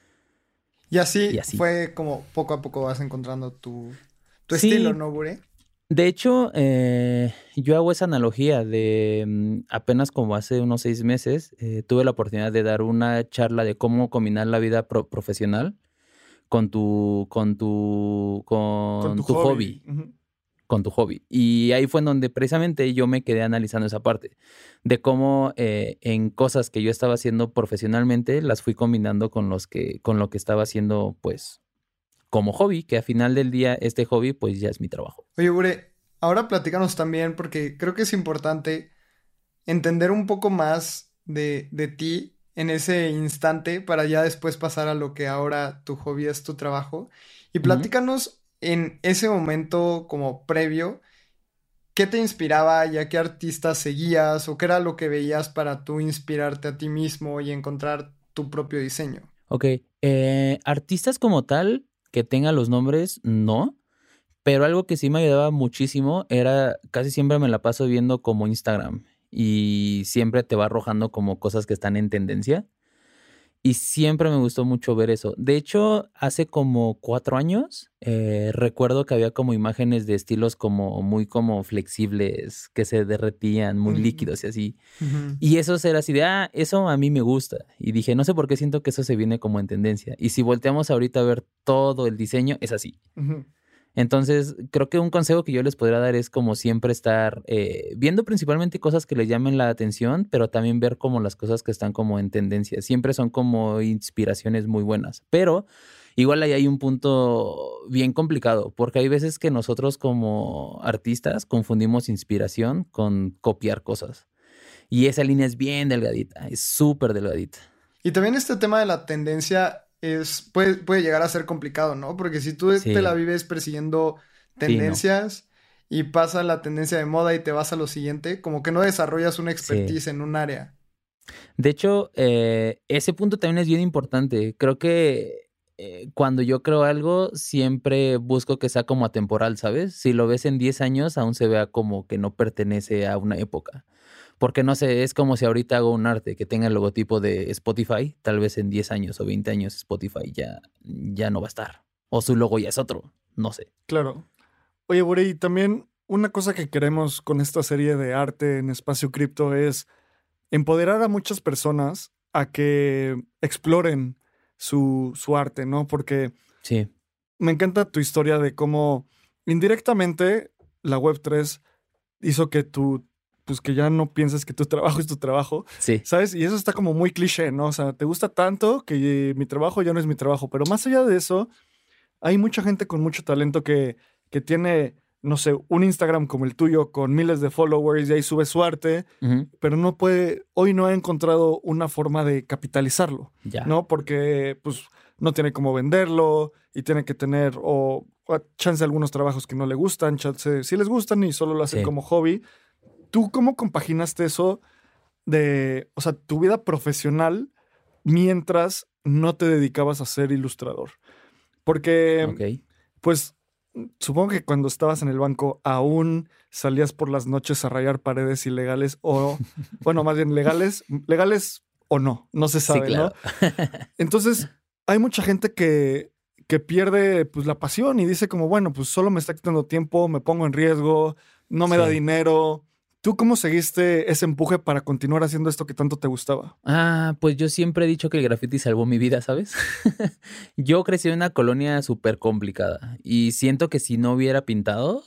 Y así, Y así. fue como poco a poco vas encontrando tu, tu Sí. estilo, ¿no, Bure? De hecho, eh, yo hago esa analogía de mm, apenas como hace unos seis meses, eh, tuve la oportunidad de dar una charla de cómo combinar la vida pro- profesional con tu, con tu, con, Con tu, tu hobby. hobby. Ujú. Con tu hobby. Y ahí fue en donde precisamente yo me quedé analizando esa parte de cómo eh, en cosas que yo estaba haciendo profesionalmente las fui combinando con los que, con lo que estaba haciendo, pues, como hobby, que al final del día este hobby, pues ya es mi trabajo. Oye, Bure, ahora platícanos también, porque creo que es importante entender un poco más de, de ti en ese instante para ya después pasar a lo que ahora tu hobby es tu trabajo. Y Ujú. platícanos en ese momento como previo, ¿qué te inspiraba y a qué artistas seguías o qué era lo que veías para tú inspirarte a ti mismo y encontrar tu propio diseño? Ok, eh, artistas como tal, que tengan los nombres, no. Pero algo que sí me ayudaba muchísimo era, casi siempre me la paso viendo como Instagram y siempre te va arrojando como cosas que están en tendencia. Y siempre me gustó mucho ver eso. De hecho, hace como cuatro años, eh, recuerdo que había como imágenes de estilos como muy como flexibles, que se derretían, muy Mm. líquidos y así. Ujú. Y eso era así de, ah, eso a mí me gusta. Y dije, no sé por qué siento que eso se viene como en tendencia. Y si volteamos ahorita a ver todo el diseño, es así. Ujú. Entonces, creo que un consejo que yo les podría dar es como siempre estar eh, viendo principalmente cosas que les llamen la atención, pero también ver como las cosas que están como en tendencia. Siempre son como inspiraciones muy buenas, pero igual ahí hay un punto bien complicado, porque hay veces que nosotros como artistas confundimos inspiración con copiar cosas. Y esa línea es bien delgadita, es súper delgadita. Y también este tema de la tendencia es, puede, puede llegar a ser complicado, ¿no? Porque si tú Sí. te la vives persiguiendo tendencias y pasa la tendencia de moda y te vas a lo siguiente, como que no desarrollas una expertise en un área. De hecho, eh, ese punto también es bien importante. Creo que eh, cuando yo creo algo, siempre busco que sea como atemporal, ¿sabes? Si lo ves en diez años, aún se vea como que no pertenece a una época. Porque no sé, es como si ahorita hago un arte que tenga el logotipo de Spotify, tal vez en diez años o veinte años Spotify ya, ya no va a estar. O su logo ya es otro, no sé. Claro. Oye, Bure, y también una cosa que queremos con esta serie de arte en Espacio Cripto es empoderar a muchas personas a que exploren su, su arte, ¿no? Porque Sí, me encanta tu historia de cómo indirectamente la web tres hizo que tú, pues que ya no pienses que tu trabajo es tu trabajo, sí, ¿sabes? Y eso está como muy cliché, ¿no? O sea, te gusta tanto que mi trabajo ya no es mi trabajo, pero más allá de eso, hay mucha gente con mucho talento que, que tiene no sé, un Instagram como el tuyo con miles de followers y ahí sube su arte, Ujú. pero no puede, hoy no ha encontrado una forma de capitalizarlo, Ya. ¿no? Porque pues no tiene cómo venderlo y tiene que tener o, o chance algunos trabajos que no le gustan, chance sí les gustan y solo lo hacen Sí. como hobby. ¿Tú cómo compaginaste eso de, o sea, tu vida profesional mientras no te dedicabas a ser ilustrador? Porque, Ok. pues, supongo que cuando estabas en el banco aún salías por las noches a rayar paredes ilegales o, bueno, más bien legales, legales o no, no se Sí, sabe, ¿no? claro. Entonces, hay mucha gente que, que pierde pues la pasión y dice como, bueno, pues solo me está quitando tiempo, me pongo en riesgo, no me da Sí. dinero. ¿Tú cómo seguiste ese empuje para continuar haciendo esto que tanto te gustaba? Ah, pues yo siempre he dicho que el graffiti salvó mi vida, ¿sabes? Yo crecí en una colonia súper complicada y siento que si no hubiera pintado,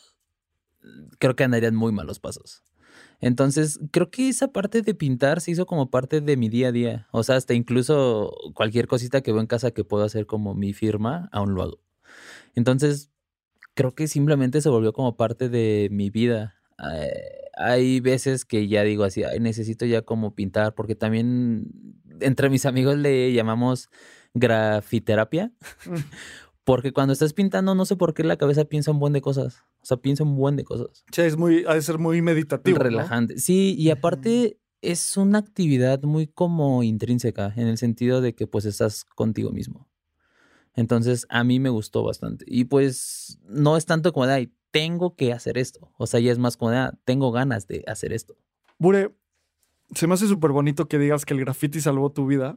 creo que andarían muy malos pasos. Entonces, creo que esa parte de pintar se hizo como parte de mi día a día. O sea, hasta incluso cualquier cosita que veo en casa que puedo hacer como mi firma, aún lo hago. Entonces, creo que simplemente se volvió como parte de mi vida. Eh, hay veces que ya digo así, "Ay, necesito ya como pintar", porque también entre mis amigos le llamamos grafiterapia, porque cuando estás pintando no sé por qué la cabeza piensa un buen de cosas. O sea, piensa un buen de cosas. Sí, es muy, ha de ser muy meditativo, ¿no? Relajante. Sí, y aparte es una actividad muy como intrínseca, en el sentido de que pues estás contigo mismo. Entonces, a mí me gustó bastante. Y pues no es tanto como de, ay, tengo que hacer esto. O sea, ya es más como de, ah, tengo ganas de hacer esto. Bure, se me hace súper bonito que digas que el graffiti salvó tu vida,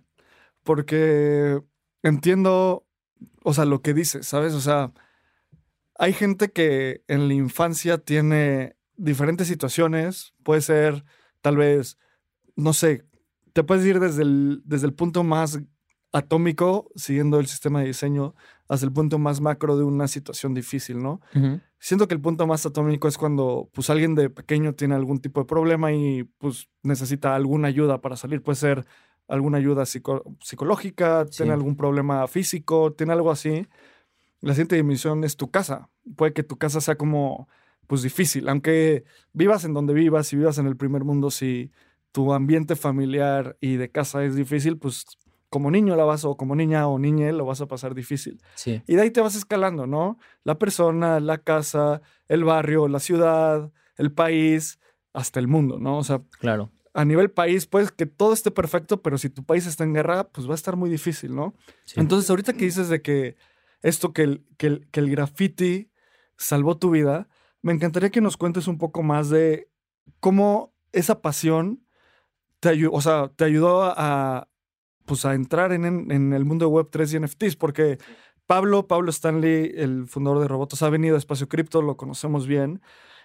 porque entiendo, o sea, lo que dices, ¿sabes? O sea, hay gente que en la infancia tiene diferentes situaciones, puede ser tal vez, no sé, te puedes ir desde el, desde el punto más atómico, siguiendo el sistema de diseño, hasta el punto más macro de una situación difícil, ¿no? Ujú. Siento que el punto más atómico es cuando pues alguien de pequeño tiene algún tipo de problema y pues necesita alguna ayuda para salir. Puede ser alguna ayuda psico- psicológica, tiene Sí, algún problema físico, tiene algo así. La siguiente dimensión es tu casa. Puede que tu casa sea como pues difícil, aunque vivas en donde vivas, si vivas en el primer mundo, si tu ambiente familiar y de casa es difícil, pues como niño la vas o como niña o niñe lo vas a pasar difícil. sí, Y de ahí te vas escalando, ¿no? La persona, la casa, el barrio, la ciudad, el país, hasta el mundo, ¿no? O sea, claro. a nivel país, pues que todo esté perfecto, pero si tu país está en guerra, pues va a estar muy difícil, ¿no? Sí. Entonces, ahorita que dices de que esto, que el, que el, que el graffiti salvó tu vida, me encantaría que nos cuentes un poco más de cómo esa pasión te, ayu- o sea, te ayudó a, pues, a entrar en, en- en el mundo de web tres y N F Ts, porque Pablo, Pablo Stanley, el fundador de Robotos, ha venido a Espacio Cripto, lo conocemos bien,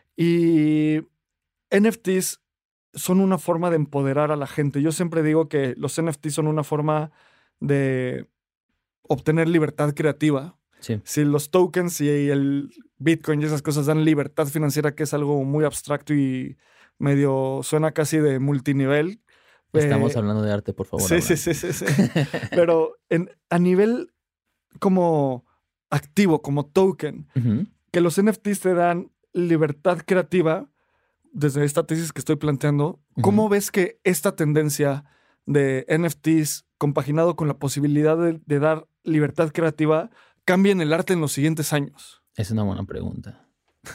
y N F Ts son una forma de empoderar a la gente. Yo siempre digo que los N F Ts son una forma de obtener libertad creativa. Sí, Si los tokens y el Bitcoin y esas cosas dan libertad financiera, que es algo muy abstracto y medio suena casi de multinivel. estamos eh, hablando de arte, por favor, sí, sí, Abraham. sí, sí, sí. Pero en, a nivel como activo, como token, Ujú. que los N F Ts te dan libertad creativa, desde esta tesis que estoy planteando, ¿cómo Ujú. ves que esta tendencia de N F Ts compaginado con la posibilidad de, de dar libertad creativa cambia en el arte en los siguientes años? Es una buena pregunta.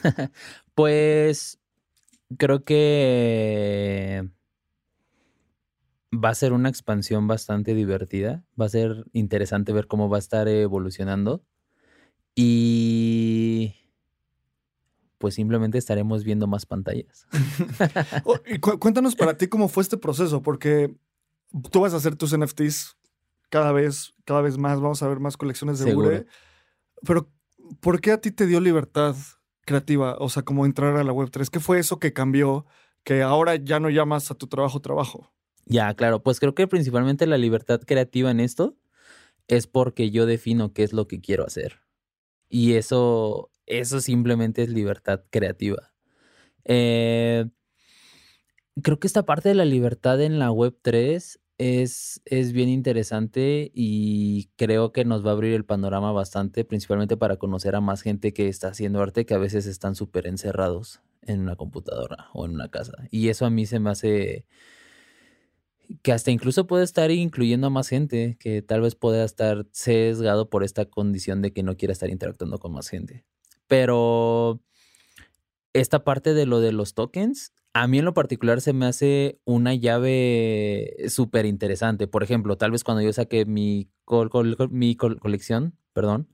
Pues creo que va a ser una expansión bastante divertida. Va a ser interesante ver cómo va a estar evolucionando. Y pues simplemente estaremos viendo más pantallas. Oh, y cu- cuéntanos para ti cómo fue este proceso, porque tú vas a hacer tus N F Ts cada vez, cada vez más, vamos a ver más colecciones de Seguro. Bure, pero ¿por qué a ti te dio libertad creativa? O sea, como entrar a la web tres, ¿qué fue eso que cambió, que ahora ya no llamas a tu trabajo trabajo? Ya, claro. Pues creo que principalmente la libertad creativa en esto es porque yo defino qué es lo que quiero hacer. Y eso, eso simplemente es libertad creativa. Eh, Creo que esta parte de la libertad en la web tres Es, es bien interesante y creo que nos va a abrir el panorama bastante, principalmente para conocer a más gente que está haciendo arte que a veces están súper encerrados en una computadora o en una casa. Y eso a mí se me hace que hasta incluso puede estar incluyendo a más gente, que tal vez pueda estar sesgado por esta condición de que no quiera estar interactuando con más gente. Pero esta parte de lo de los tokens, a mí en lo particular se me hace una llave súper interesante. Por ejemplo, tal vez cuando yo saqué mi, col- col- col- mi col- colección, perdón,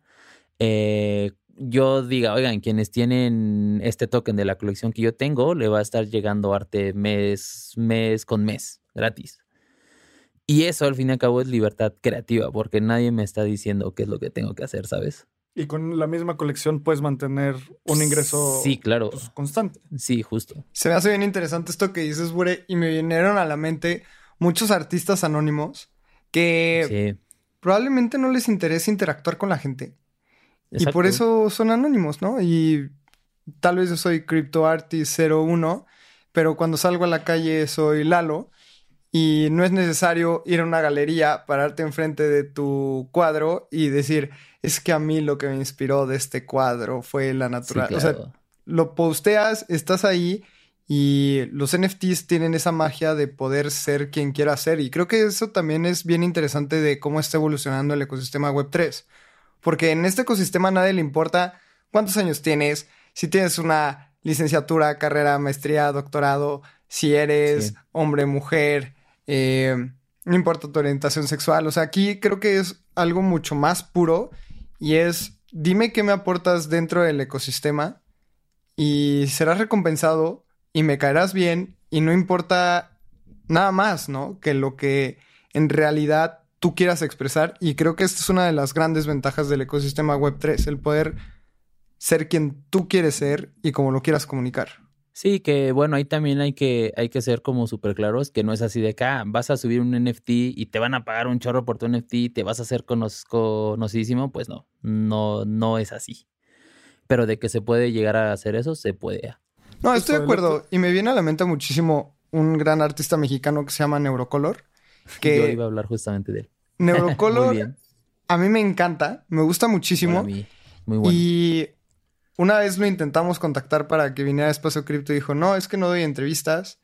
eh, yo diga, oigan, quienes tienen este token de la colección que yo tengo, le va a estar llegando arte mes, mes con mes, gratis. Y eso al fin y al cabo es libertad creativa, porque nadie me está diciendo qué es lo que tengo que hacer, ¿sabes? Y con la misma colección puedes mantener un ingreso Sí, claro. pues, constante. Sí, justo. Se me hace bien interesante esto que dices, Bure, y me vinieron a la mente muchos artistas anónimos que Sí, probablemente no les interesa interactuar con la gente. Y por exacto. eso son anónimos, ¿no? Y tal vez yo soy CryptoArtist cero uno, pero cuando salgo a la calle soy Lalo. Y no es necesario ir a una galería, pararte enfrente de tu cuadro y decir, es que a mí lo que me inspiró de este cuadro fue la Sí, naturaleza. O sea, claro. lo posteas, estás ahí y los N F Ts tienen esa magia de poder ser quien quiera ser. Y creo que eso también es bien interesante de cómo está evolucionando el ecosistema web tres. Porque en este ecosistema a nadie le importa cuántos años tienes, si tienes una licenciatura, carrera, maestría, doctorado, si eres Sí. hombre, mujer, eh, no importa tu orientación sexual. O sea, aquí creo que es algo mucho más puro y es, dime qué me aportas dentro del ecosistema y serás recompensado y me caerás bien y no importa nada más, ¿no? Que lo que en realidad tú quieras expresar. Y creo que esta es una de las grandes ventajas del ecosistema web tres, el poder ser quien tú quieres ser y como lo quieras comunicar. Sí, que bueno, ahí también hay que, hay que ser como súper claros, que no es así de que ah, vas a subir un N F T y te van a pagar un chorro por tu N F T y te vas a hacer cono- conocidísimo, pues no, no, no es así. Pero de que se puede llegar a hacer eso, se puede. No, estoy Justo, de el otro- acuerdo. Y me viene a la mente muchísimo un gran artista mexicano que se llama Neurocolor. Yo iba a Que hablar justamente de él. Muy Neurocolor bien. a mí me encanta, me gusta Igual a muchísimo. mí, muy bueno. Y una vez lo intentamos contactar para que viniera a Espacio Cripto y dijo, no, es que no doy entrevistas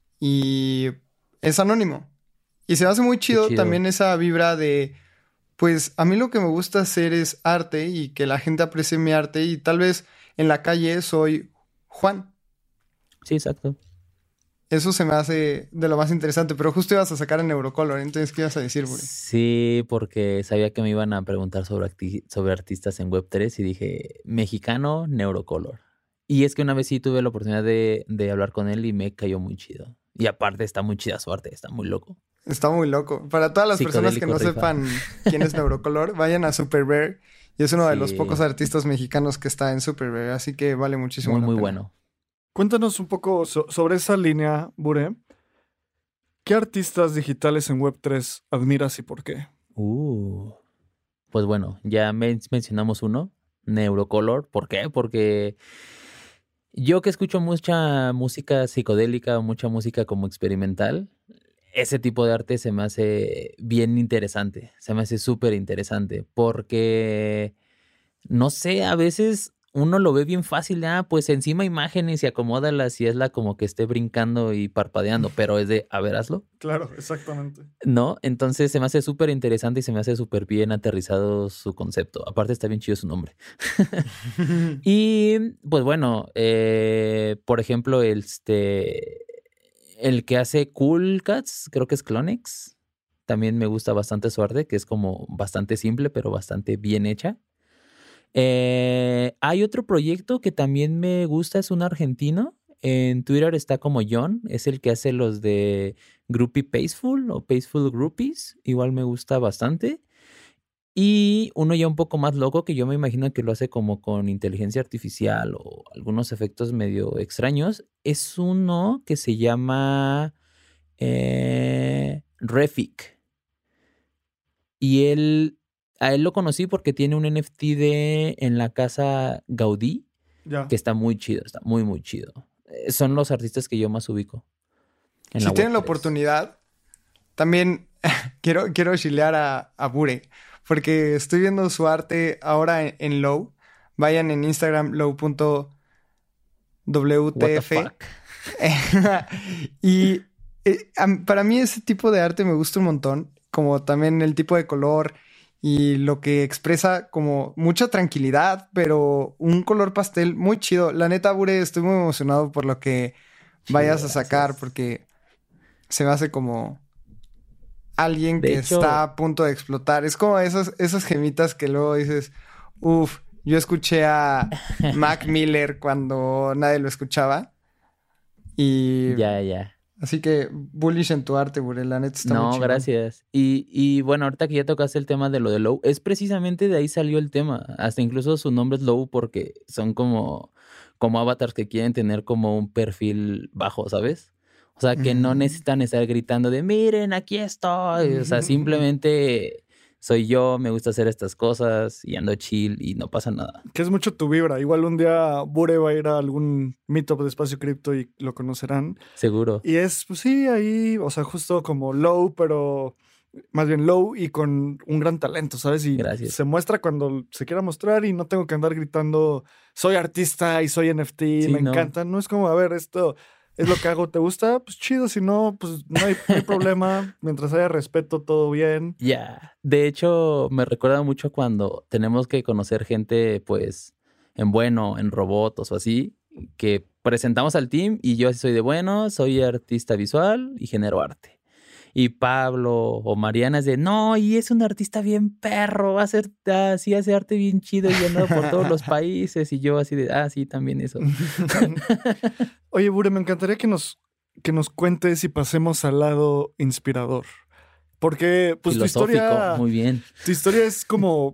y es anónimo. Y se me hace muy Qué chido chido. también esa vibra de, pues a mí lo que me gusta hacer es arte y que la gente aprecie mi arte y tal vez en la calle soy Juan. Sí, exacto. Eso se me hace de lo más interesante, pero justo ibas a sacar en Neurocolor, entonces, ¿qué ibas a decir, Buri? Sí, porque sabía que me iban a preguntar sobre, acti- sobre artistas en web tres y dije, mexicano, Neurocolor. Y es que una vez sí tuve la oportunidad de, de hablar con él y me cayó muy chido. Y aparte está muy chida su arte, está muy loco. Está muy loco. Para todas las personas que Psicodélico no rifa. sepan quién es Neurocolor, vayan a Super Rare y es uno de los Sí. pocos artistas mexicanos que está en Super Rare, así que vale muchísimo Muy, la muy pena. bueno. Cuéntanos un poco so- sobre esa línea, Bure. ¿Qué artistas digitales en web tres admiras y por qué? Uh. Pues bueno, ya men- mencionamos uno, Neurocolor. ¿Por qué? Porque yo que escucho mucha música psicodélica, mucha música como experimental, ese tipo de arte se me hace bien interesante, se me hace súper interesante, porque, no sé, a veces uno lo ve bien fácil, ah, pues encima imágenes y acomódalas y es la como que esté brincando y parpadeando, pero es de, a ver, hazlo, Claro, exactamente. ¿no? Entonces se me hace súper interesante y se me hace súper bien aterrizado su concepto. Aparte está bien chido su nombre. Y pues bueno, eh, por ejemplo, este, el que hace Cool Cats, creo que es Clonex. También me gusta bastante su arte, que es como bastante simple, pero bastante bien hecha. Eh, hay otro proyecto que también me gusta, es un argentino. En Twitter está como John, es el que hace los de Groupie Paceful o Paceful Groupies. Igual me gusta bastante. Y uno ya un poco más loco que yo me imagino que lo hace como con inteligencia artificial o algunos efectos medio extraños. Es uno que se llama eh, Refik. Y él, a él lo conocí porque tiene un N F T de en la casa Gaudí Ya. que está muy chido, está muy, muy chido. Eh, son los artistas que yo más ubico en Si la tienen web la tres. oportunidad, también quiero, quiero chilear a, a Bure, porque estoy viendo su arte ahora en, en Low. Vayan en Instagram, low punto w t f. What the fuck? Y eh, a- para mí ese tipo de arte me gusta un montón, como también el tipo de color y lo que expresa como mucha tranquilidad, pero un color pastel muy chido. La neta, Bure, estoy muy emocionado por lo que vayas Chido, a sacar, gracias. porque se me hace como alguien De que hecho- está a punto de explotar. Es como esas, esas gemitas que luego dices, uff, yo escuché a Mac Miller cuando nadie lo escuchaba. Y Ya, ya. así que bullish en tu arte, Bure, la neta está muy No, chingón. gracias. Y, y bueno, ahorita que ya tocaste el tema de lo de Low, es precisamente de ahí salió el tema. Hasta incluso su nombre es Low porque son como, como avatars que quieren tener como un perfil bajo, ¿sabes? O sea, que no Mm. necesitan estar gritando de miren, aquí estoy. O sea, simplemente soy yo, me gusta hacer estas cosas y ando chill y no pasa nada. Que es mucho tu vibra. Igual un día Bure va a ir a algún meetup de Espacio Cripto y lo conocerán. Seguro. Y es, pues sí, ahí, o sea, justo como low, pero más bien low y con un gran talento, ¿sabes? Y Gracias. se muestra cuando se quiera mostrar y no tengo que andar gritando, soy artista y soy N F T, Sí, me no. encanta. No es como, a ver, esto es lo que hago, ¿te gusta? Pues chido, si no, pues no hay, no hay problema. Mientras haya respeto, todo bien. Ya, de hecho, me recuerda mucho cuando tenemos que conocer gente, pues, en bueno, en robots o así, que presentamos al team y yo así soy de bueno, soy artista visual y genero arte. Y Pablo o Mariana es de, no, y es un artista bien perro, va a hacer así, hace arte bien chido y andado por todos los países. Y yo así de, ah, sí, también eso. Oye, Bure, me encantaría que nos, que nos cuentes y pasemos al lado inspirador. Porque, pues, tu Filosófico, historia, muy bien. tu historia es como,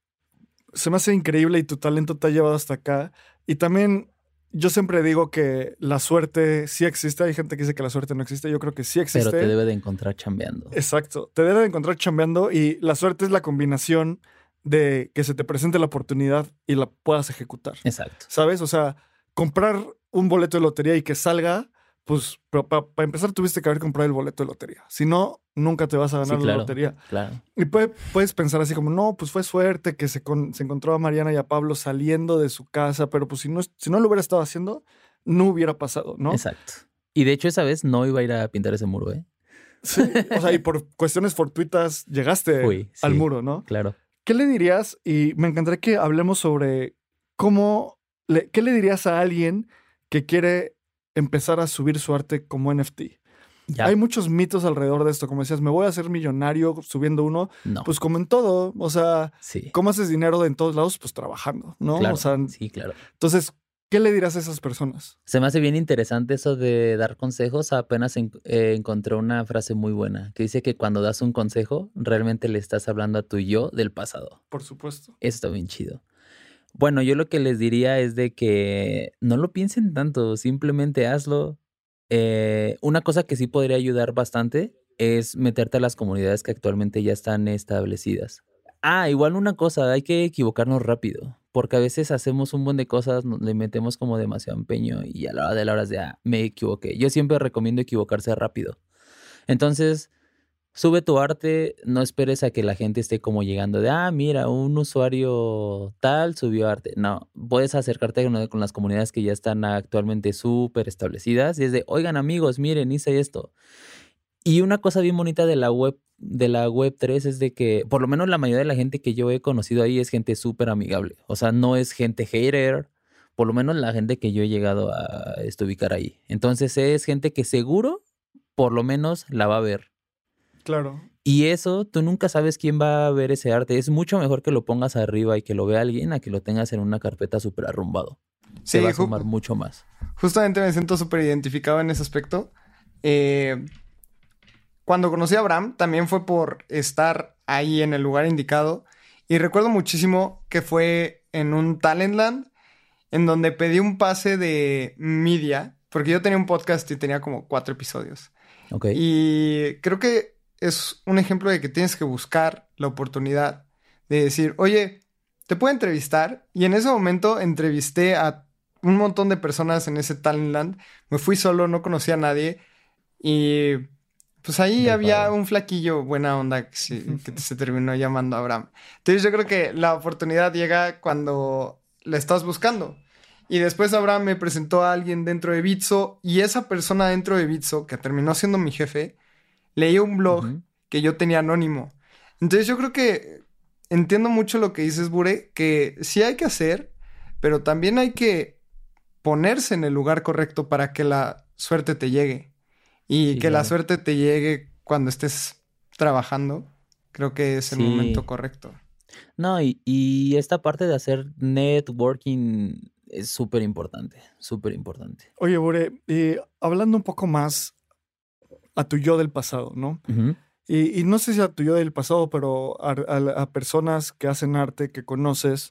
se me hace increíble y tu talento te ha llevado hasta acá. Y también, yo siempre digo que la suerte sí existe. Hay gente que dice que la suerte no existe. Yo creo que sí existe. Pero te debe de encontrar chambeando. Exacto. Te debe de encontrar chambeando y la suerte es la combinación de que se te presente la oportunidad y la puedas ejecutar. Exacto. ¿Sabes? O sea, comprar un boleto de lotería y que salga, pues para empezar tuviste que haber comprado el boleto de lotería. Si no, nunca te vas a ganar Sí, la claro, lotería. claro. Y puede- puedes pensar así como, no, pues fue suerte que se, con- se encontró a Mariana y a Pablo saliendo de su casa, pero pues si no, si no lo hubiera estado haciendo, no hubiera pasado, ¿no? Exacto. Y de hecho, esa vez no iba a ir a pintar ese muro, ¿eh? Sí, o sea, y por cuestiones fortuitas llegaste Fui, al sí. muro, ¿no? Claro. ¿Qué le dirías? Y me encantaría que hablemos sobre cómo, le- ¿qué le dirías a alguien que quiere empezar a subir su arte como N F T? Ya. Hay muchos mitos alrededor de esto, como decías, me voy a hacer millonario subiendo uno, No. pues como en todo, o sea, sí. ¿cómo haces dinero de en todos lados? Pues trabajando, ¿no? Claro. O sea, Sí, claro. entonces, ¿qué le dirás a esas personas? Se me hace bien interesante eso de dar consejos. Apenas en- eh, encontré una frase muy buena que dice que cuando das un consejo, realmente le estás hablando a tu yo del pasado. Por supuesto. Eso está bien chido. Bueno, yo lo que les diría es de que no lo piensen tanto, simplemente hazlo. Eh, una cosa que sí podría ayudar bastante es meterte a las comunidades que actualmente ya están establecidas. Ah, igual una cosa, hay que equivocarnos rápido, porque a veces hacemos un buen de cosas, no- le metemos como demasiado empeño y a la hora de la hora es de, ah, me equivoqué. Yo siempre recomiendo equivocarse rápido. Entonces, sube tu arte, no esperes a que la gente esté como llegando de, ah, mira, un usuario tal subió arte. No, puedes acercarte con, con las comunidades que ya están actualmente súper establecidas y es de, oigan amigos, miren, hice esto. Y una cosa bien bonita de la web, de la web tres es de que, por lo menos la mayoría de la gente que yo he conocido ahí es gente súper amigable. O sea, no es gente hater, por lo menos la gente que yo he llegado a este, ubicar ahí. Entonces es gente que seguro, por lo menos, la va a ver. Claro. Y eso, tú nunca sabes quién va a ver ese arte. Es mucho mejor que lo pongas arriba y que lo vea alguien a que lo tengas en una carpeta súper arrumbado. Sí, Se va a ju- sumar mucho más. Justamente me siento súper identificado en ese aspecto. Eh, cuando conocí a Abraham, también fue por estar ahí en el lugar indicado. Y recuerdo muchísimo que fue en un Talentland en donde pedí un pase de media, porque yo tenía un podcast y tenía como cuatro episodios. Ok. Y creo que es un ejemplo de que tienes que buscar la oportunidad de decir, oye, ¿te puedo entrevistar? Y en ese momento entrevisté a un montón de personas en ese Talentland. Me fui solo, no conocía a nadie. Y Pues ahí Del había Faro. un flaquillo buena onda que se, que se terminó llamando Abraham. Entonces yo creo que la oportunidad llega cuando la estás buscando. Y después Abraham me presentó a alguien dentro de Bitso y esa persona dentro de Bitso, que terminó siendo mi jefe, leía un blog Ujú. que yo tenía anónimo. Entonces yo creo que entiendo mucho lo que dices, Bure, que sí hay que hacer, pero también hay que ponerse en el lugar correcto para que la suerte te llegue. Y Sí, que la claro. suerte te llegue cuando estés trabajando, creo que es el momento Sí. correcto. No, y, y esta parte de hacer networking es súper importante, súper importante. Oye, Bure, y hablando un poco más a tu yo del pasado, ¿no? Ujú. Y, y no sé si a tu yo del pasado, pero a, a- a personas que hacen arte, que conoces,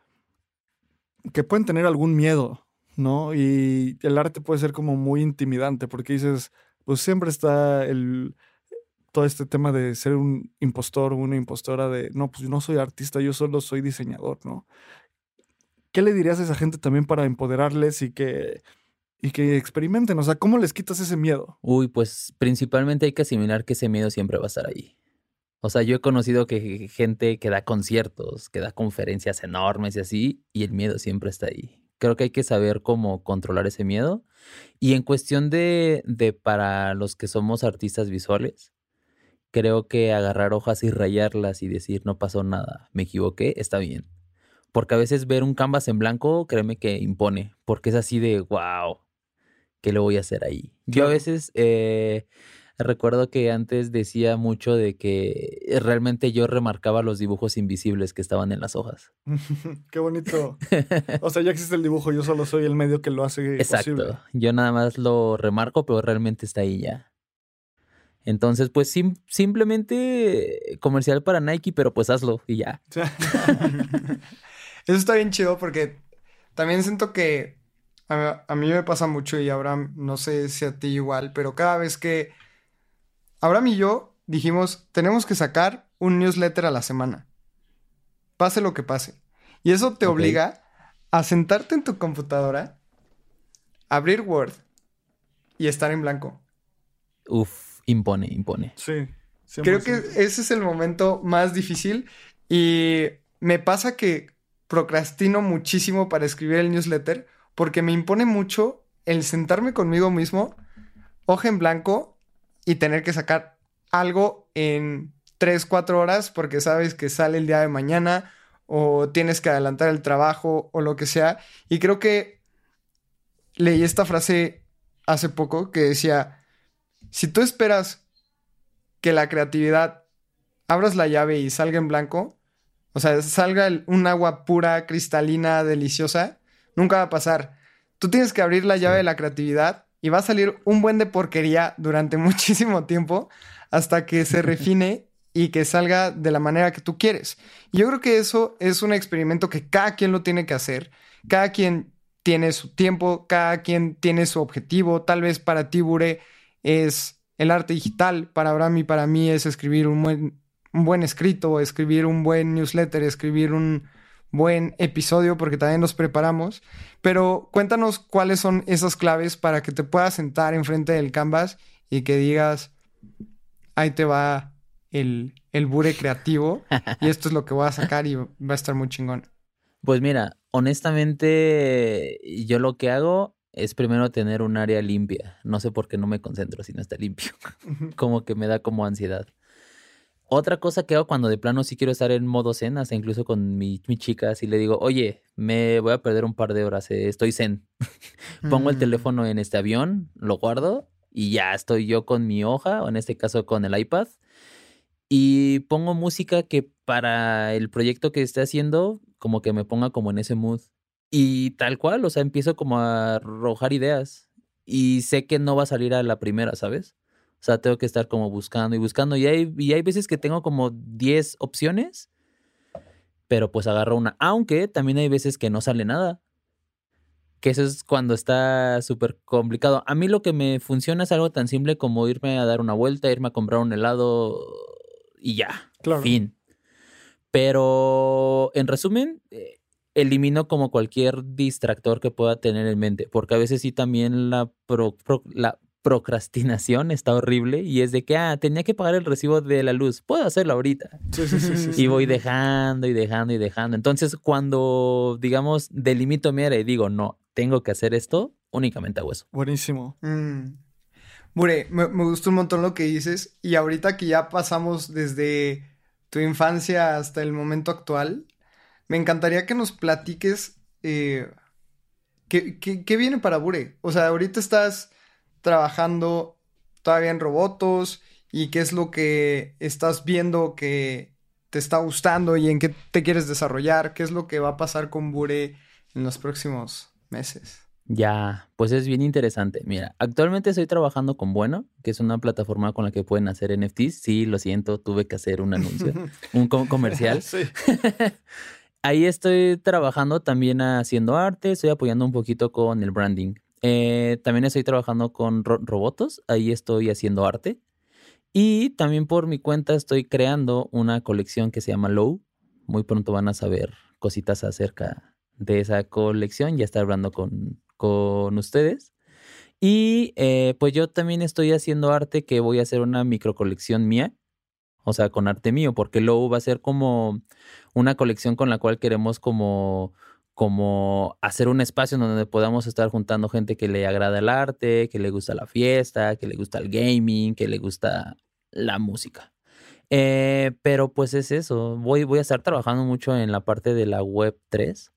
que pueden tener algún miedo, ¿no? Y el arte puede ser como muy intimidante, porque dices, pues siempre está el, todo este tema de ser un impostor o una impostora de, no, pues yo no soy artista, yo solo soy diseñador, ¿no? ¿Qué le dirías a esa gente también para empoderarles y que, y que experimenten? O sea, ¿cómo les quitas ese miedo? Uy, pues principalmente hay que asimilar que ese miedo siempre va a estar ahí. O sea, yo he conocido que gente que da conciertos, que da conferencias enormes y así, y el miedo siempre está ahí. Creo que hay que saber cómo controlar ese miedo. Y en cuestión de, de para los que somos artistas visuales, creo que agarrar hojas y rayarlas y decir no pasó nada, me equivoqué, está bien. Porque a veces ver un canvas en blanco, créeme que impone, porque es así de wow, ¿qué le voy a hacer ahí? Yo a Claro. veces eh, recuerdo que antes decía mucho de que realmente yo remarcaba los dibujos invisibles que estaban en las hojas. Qué bonito. O sea, ya existe el dibujo, yo solo soy el medio que lo hace posible. Exacto, yo nada más lo remarco, pero realmente está ahí ya. Entonces, pues sim- simplemente comercial para Nike, pero pues hazlo y ya. O sea, Eso está bien chido porque también siento que a, a mí me pasa mucho y Abraham, no sé si a ti igual, pero cada vez que Abraham y yo dijimos, tenemos que sacar un newsletter a la semana, pase lo que pase. Y eso te Ok. obliga a sentarte en tu computadora, abrir Word y estar en blanco. Uf, impone, impone. sí, Creo que cien por ciento. ese es el momento más difícil y me pasa que procrastino muchísimo para escribir el newsletter porque me impone mucho el sentarme conmigo mismo, hoja en blanco y tener que sacar algo en tres, cuatro horas porque sabes que sale el día de mañana o tienes que adelantar el trabajo o lo que sea. Y creo que leí esta frase hace poco que decía, si tú esperas que la creatividad abras la llave y salga en blanco, o sea, salga el- un agua pura, cristalina, deliciosa, nunca va a pasar. Tú tienes que abrir la llave de Sí. la creatividad y va a salir un buen de porquería durante muchísimo tiempo hasta que se refine y que salga de la manera que tú quieres. Y yo creo que eso es un experimento que cada quien lo tiene que hacer. Cada quien tiene su tiempo, cada quien tiene su objetivo. Tal vez para ti, Bure, es el arte digital. Para Abraham y para mí es escribir un buen, un buen escrito, escribir un buen newsletter, escribir un buen episodio, porque también nos preparamos. Pero cuéntanos cuáles son esas claves para que te puedas sentar enfrente del canvas y que digas, ahí te va el, el Bure creativo y esto es lo que voy a sacar y va a estar muy chingón. Pues mira, honestamente, yo lo que hago es primero tener un área limpia. No sé por qué no me concentro si no está limpio. Como que me da como ansiedad. Otra cosa que hago cuando de plano sí quiero estar en modo zen, hasta incluso con mi, mi chica, así le digo, oye, me voy a perder un par de horas, eh, estoy zen. Pongo el Mm, teléfono en este avión, lo guardo y ya estoy yo con mi hoja, o en este caso con el iPad, y pongo música que para el proyecto que esté haciendo, como que me ponga como en ese mood. Y tal cual, o sea, empiezo como a arrojar ideas. Y sé que no va a salir a la primera, ¿sabes? O sea, tengo que estar como buscando y buscando. Y hay, y hay veces que tengo como diez opciones, pero pues agarro una. Aunque también hay veces que no sale nada. Que eso es cuando está súper complicado. A mí lo que me funciona es algo tan simple como irme a dar una vuelta, irme a comprar un helado y ya, Claro. fin. Pero en resumen, eh, elimino como cualquier distractor que pueda tener en mente, porque a veces sí también la, pro- pro- la procrastinación, está horrible. Y es de que, ah, tenía que pagar el recibo de la luz. Puedo hacerlo ahorita. Sí, sí, sí, sí, Y sí. voy dejando y dejando y dejando. Entonces, cuando, digamos, delimito mi área y digo, no, tengo que hacer esto, únicamente hago eso. Buenísimo. Mm. Bure, me, me gustó un montón lo que dices. Y ahorita que ya pasamos desde tu infancia hasta el momento actual, me encantaría que nos platiques eh, qué, qué, qué viene para Bure. O sea, ahorita estás trabajando todavía en Robotos y qué es lo que estás viendo que te está gustando y en qué te quieres desarrollar, qué es lo que va a pasar con Bure en los próximos meses. Ya, pues es bien interesante. Mira, actualmente estoy trabajando con Bueno, que es una plataforma con la que pueden hacer N F Ts. Sí, lo siento, tuve que hacer un anuncio, un co- comercial. Sí. Ahí estoy trabajando también haciendo arte, estoy apoyando un poquito con el branding. Eh, también estoy trabajando con ro- Robotos, ahí estoy haciendo arte. Y también por mi cuenta estoy creando una colección que se llama Low. Muy pronto van a saber cositas acerca de esa colección, ya estar hablando con, con ustedes. Y eh, pues yo también estoy haciendo arte que voy a hacer una micro colección mía, o sea, con arte mío, porque Low va a ser como una colección con la cual queremos como, como hacer un espacio en donde podamos estar juntando gente que le agrada el arte, que le gusta la fiesta, que le gusta el gaming, que le gusta la música. Eh, pero pues es eso, voy, voy a estar trabajando mucho en la parte de la web tres.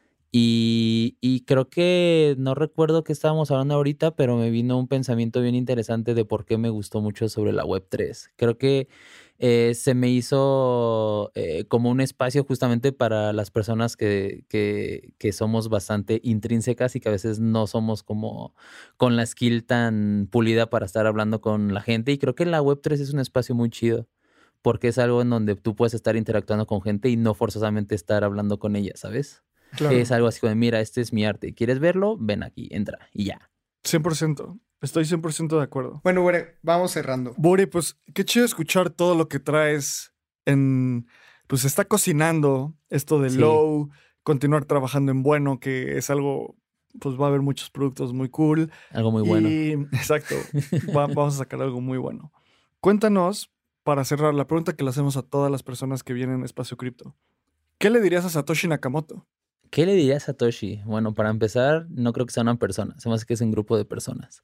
Y, y creo que no recuerdo qué estábamos hablando ahorita, pero me vino un pensamiento bien interesante de por qué me gustó mucho sobre la web tres. Creo que eh, se me hizo eh, como un espacio justamente para las personas que, que, que somos bastante intrínsecas y que a veces no somos como con la skill tan pulida para estar hablando con la gente. Y creo que la web tres es un espacio muy chido, porque es algo en donde tú puedes estar interactuando con gente y no forzosamente estar hablando con ella, ¿sabes? Claro. Es algo así como, mira, este es mi arte. ¿Quieres verlo? Ven aquí, entra y ya. cien por ciento. Estoy cien por ciento de acuerdo. Bueno, Bure, vamos cerrando. Buri, pues qué chido escuchar todo lo que traes en... Pues está cocinando esto de Sí. Low, continuar trabajando en Bueno, que es algo... Pues va a haber muchos productos muy cool. Algo muy bueno. Y, exacto, va- vamos a sacar algo muy bueno. Cuéntanos, para cerrar, la pregunta que le hacemos a todas las personas que vienen a Espacio Cripto. ¿Qué le dirías a Satoshi Nakamoto? ¿Qué le diría a Satoshi? Bueno, para empezar, no creo que sea una persona. Se me hace que es un grupo de personas.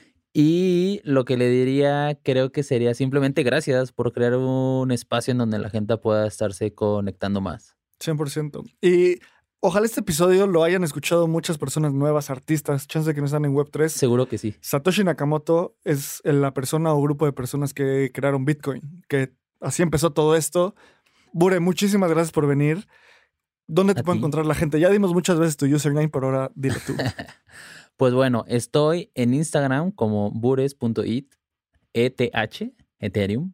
Y lo que le diría, creo que sería simplemente gracias por crear un espacio en donde la gente pueda estarse conectando más. cien por ciento. Y ojalá este episodio lo hayan escuchado muchas personas nuevas, artistas, chance de que no están en web tres. Seguro que sí. Satoshi Nakamoto es la persona o grupo de personas que crearon Bitcoin, que así empezó todo esto. Bure, muchísimas gracias por venir. ¿Dónde te A puede ti. encontrar la gente? Ya dimos muchas veces tu username, pero ahora dilo tú. Pues bueno, estoy en Instagram como bures.it, E T H, Ethereum.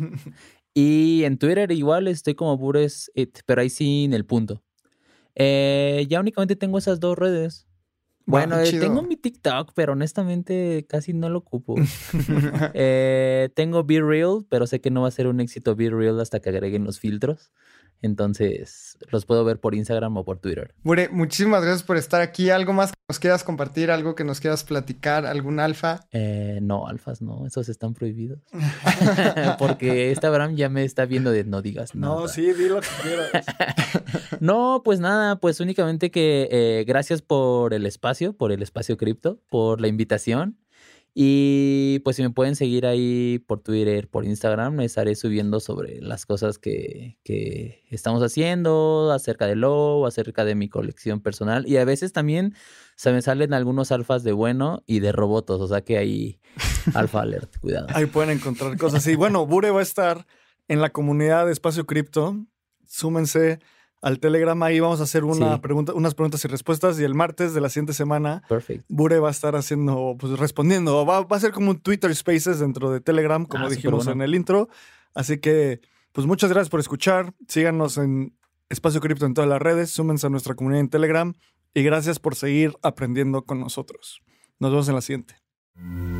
Y en Twitter igual estoy como buresit, pero ahí sin el punto. Eh, ya únicamente tengo esas dos redes. Bueno, Qué eh, chido. tengo mi TikTok, pero honestamente casi no lo ocupo. Eh, tengo Be Real, pero sé que no va a ser un éxito Be Real hasta que agreguen los filtros. Entonces, los puedo ver por Instagram o por Twitter. Bure, muchísimas gracias por estar aquí. ¿Algo más que nos quieras compartir? ¿Algo que nos quieras platicar? ¿Algún alfa? Eh, no, alfas no, esos están prohibidos. Porque esta Abraham ya me está viendo de no digas nada. No, sí, di lo que quieras. No, pues nada, pues únicamente que eh, gracias por el espacio, por el espacio cripto, por la invitación. Y pues si me pueden seguir ahí por Twitter, por Instagram, me estaré subiendo sobre las cosas que, que estamos haciendo, acerca de Low, acerca de mi colección personal. Y a veces también se me salen algunos alfas de Bueno y de Robotos, o sea que ahí alfa alert, cuidado. Ahí pueden encontrar cosas. Y bueno, Bure va a estar en la comunidad de Espacio Cripto. Súmense al Telegram. Ahí vamos a hacer una Sí. pregunta, unas preguntas y respuestas. Y el martes de la siguiente semana, Perfecto. Bure va a estar haciendo, pues respondiendo. Va, va a ser como un Twitter Spaces dentro de Telegram, como Ah, dijimos superbueno. en el intro. Así que, pues muchas gracias por escuchar. Síganos en Espacio Cripto en todas las redes. Súmense a nuestra comunidad en Telegram. Y gracias por seguir aprendiendo con nosotros. Nos vemos en la siguiente.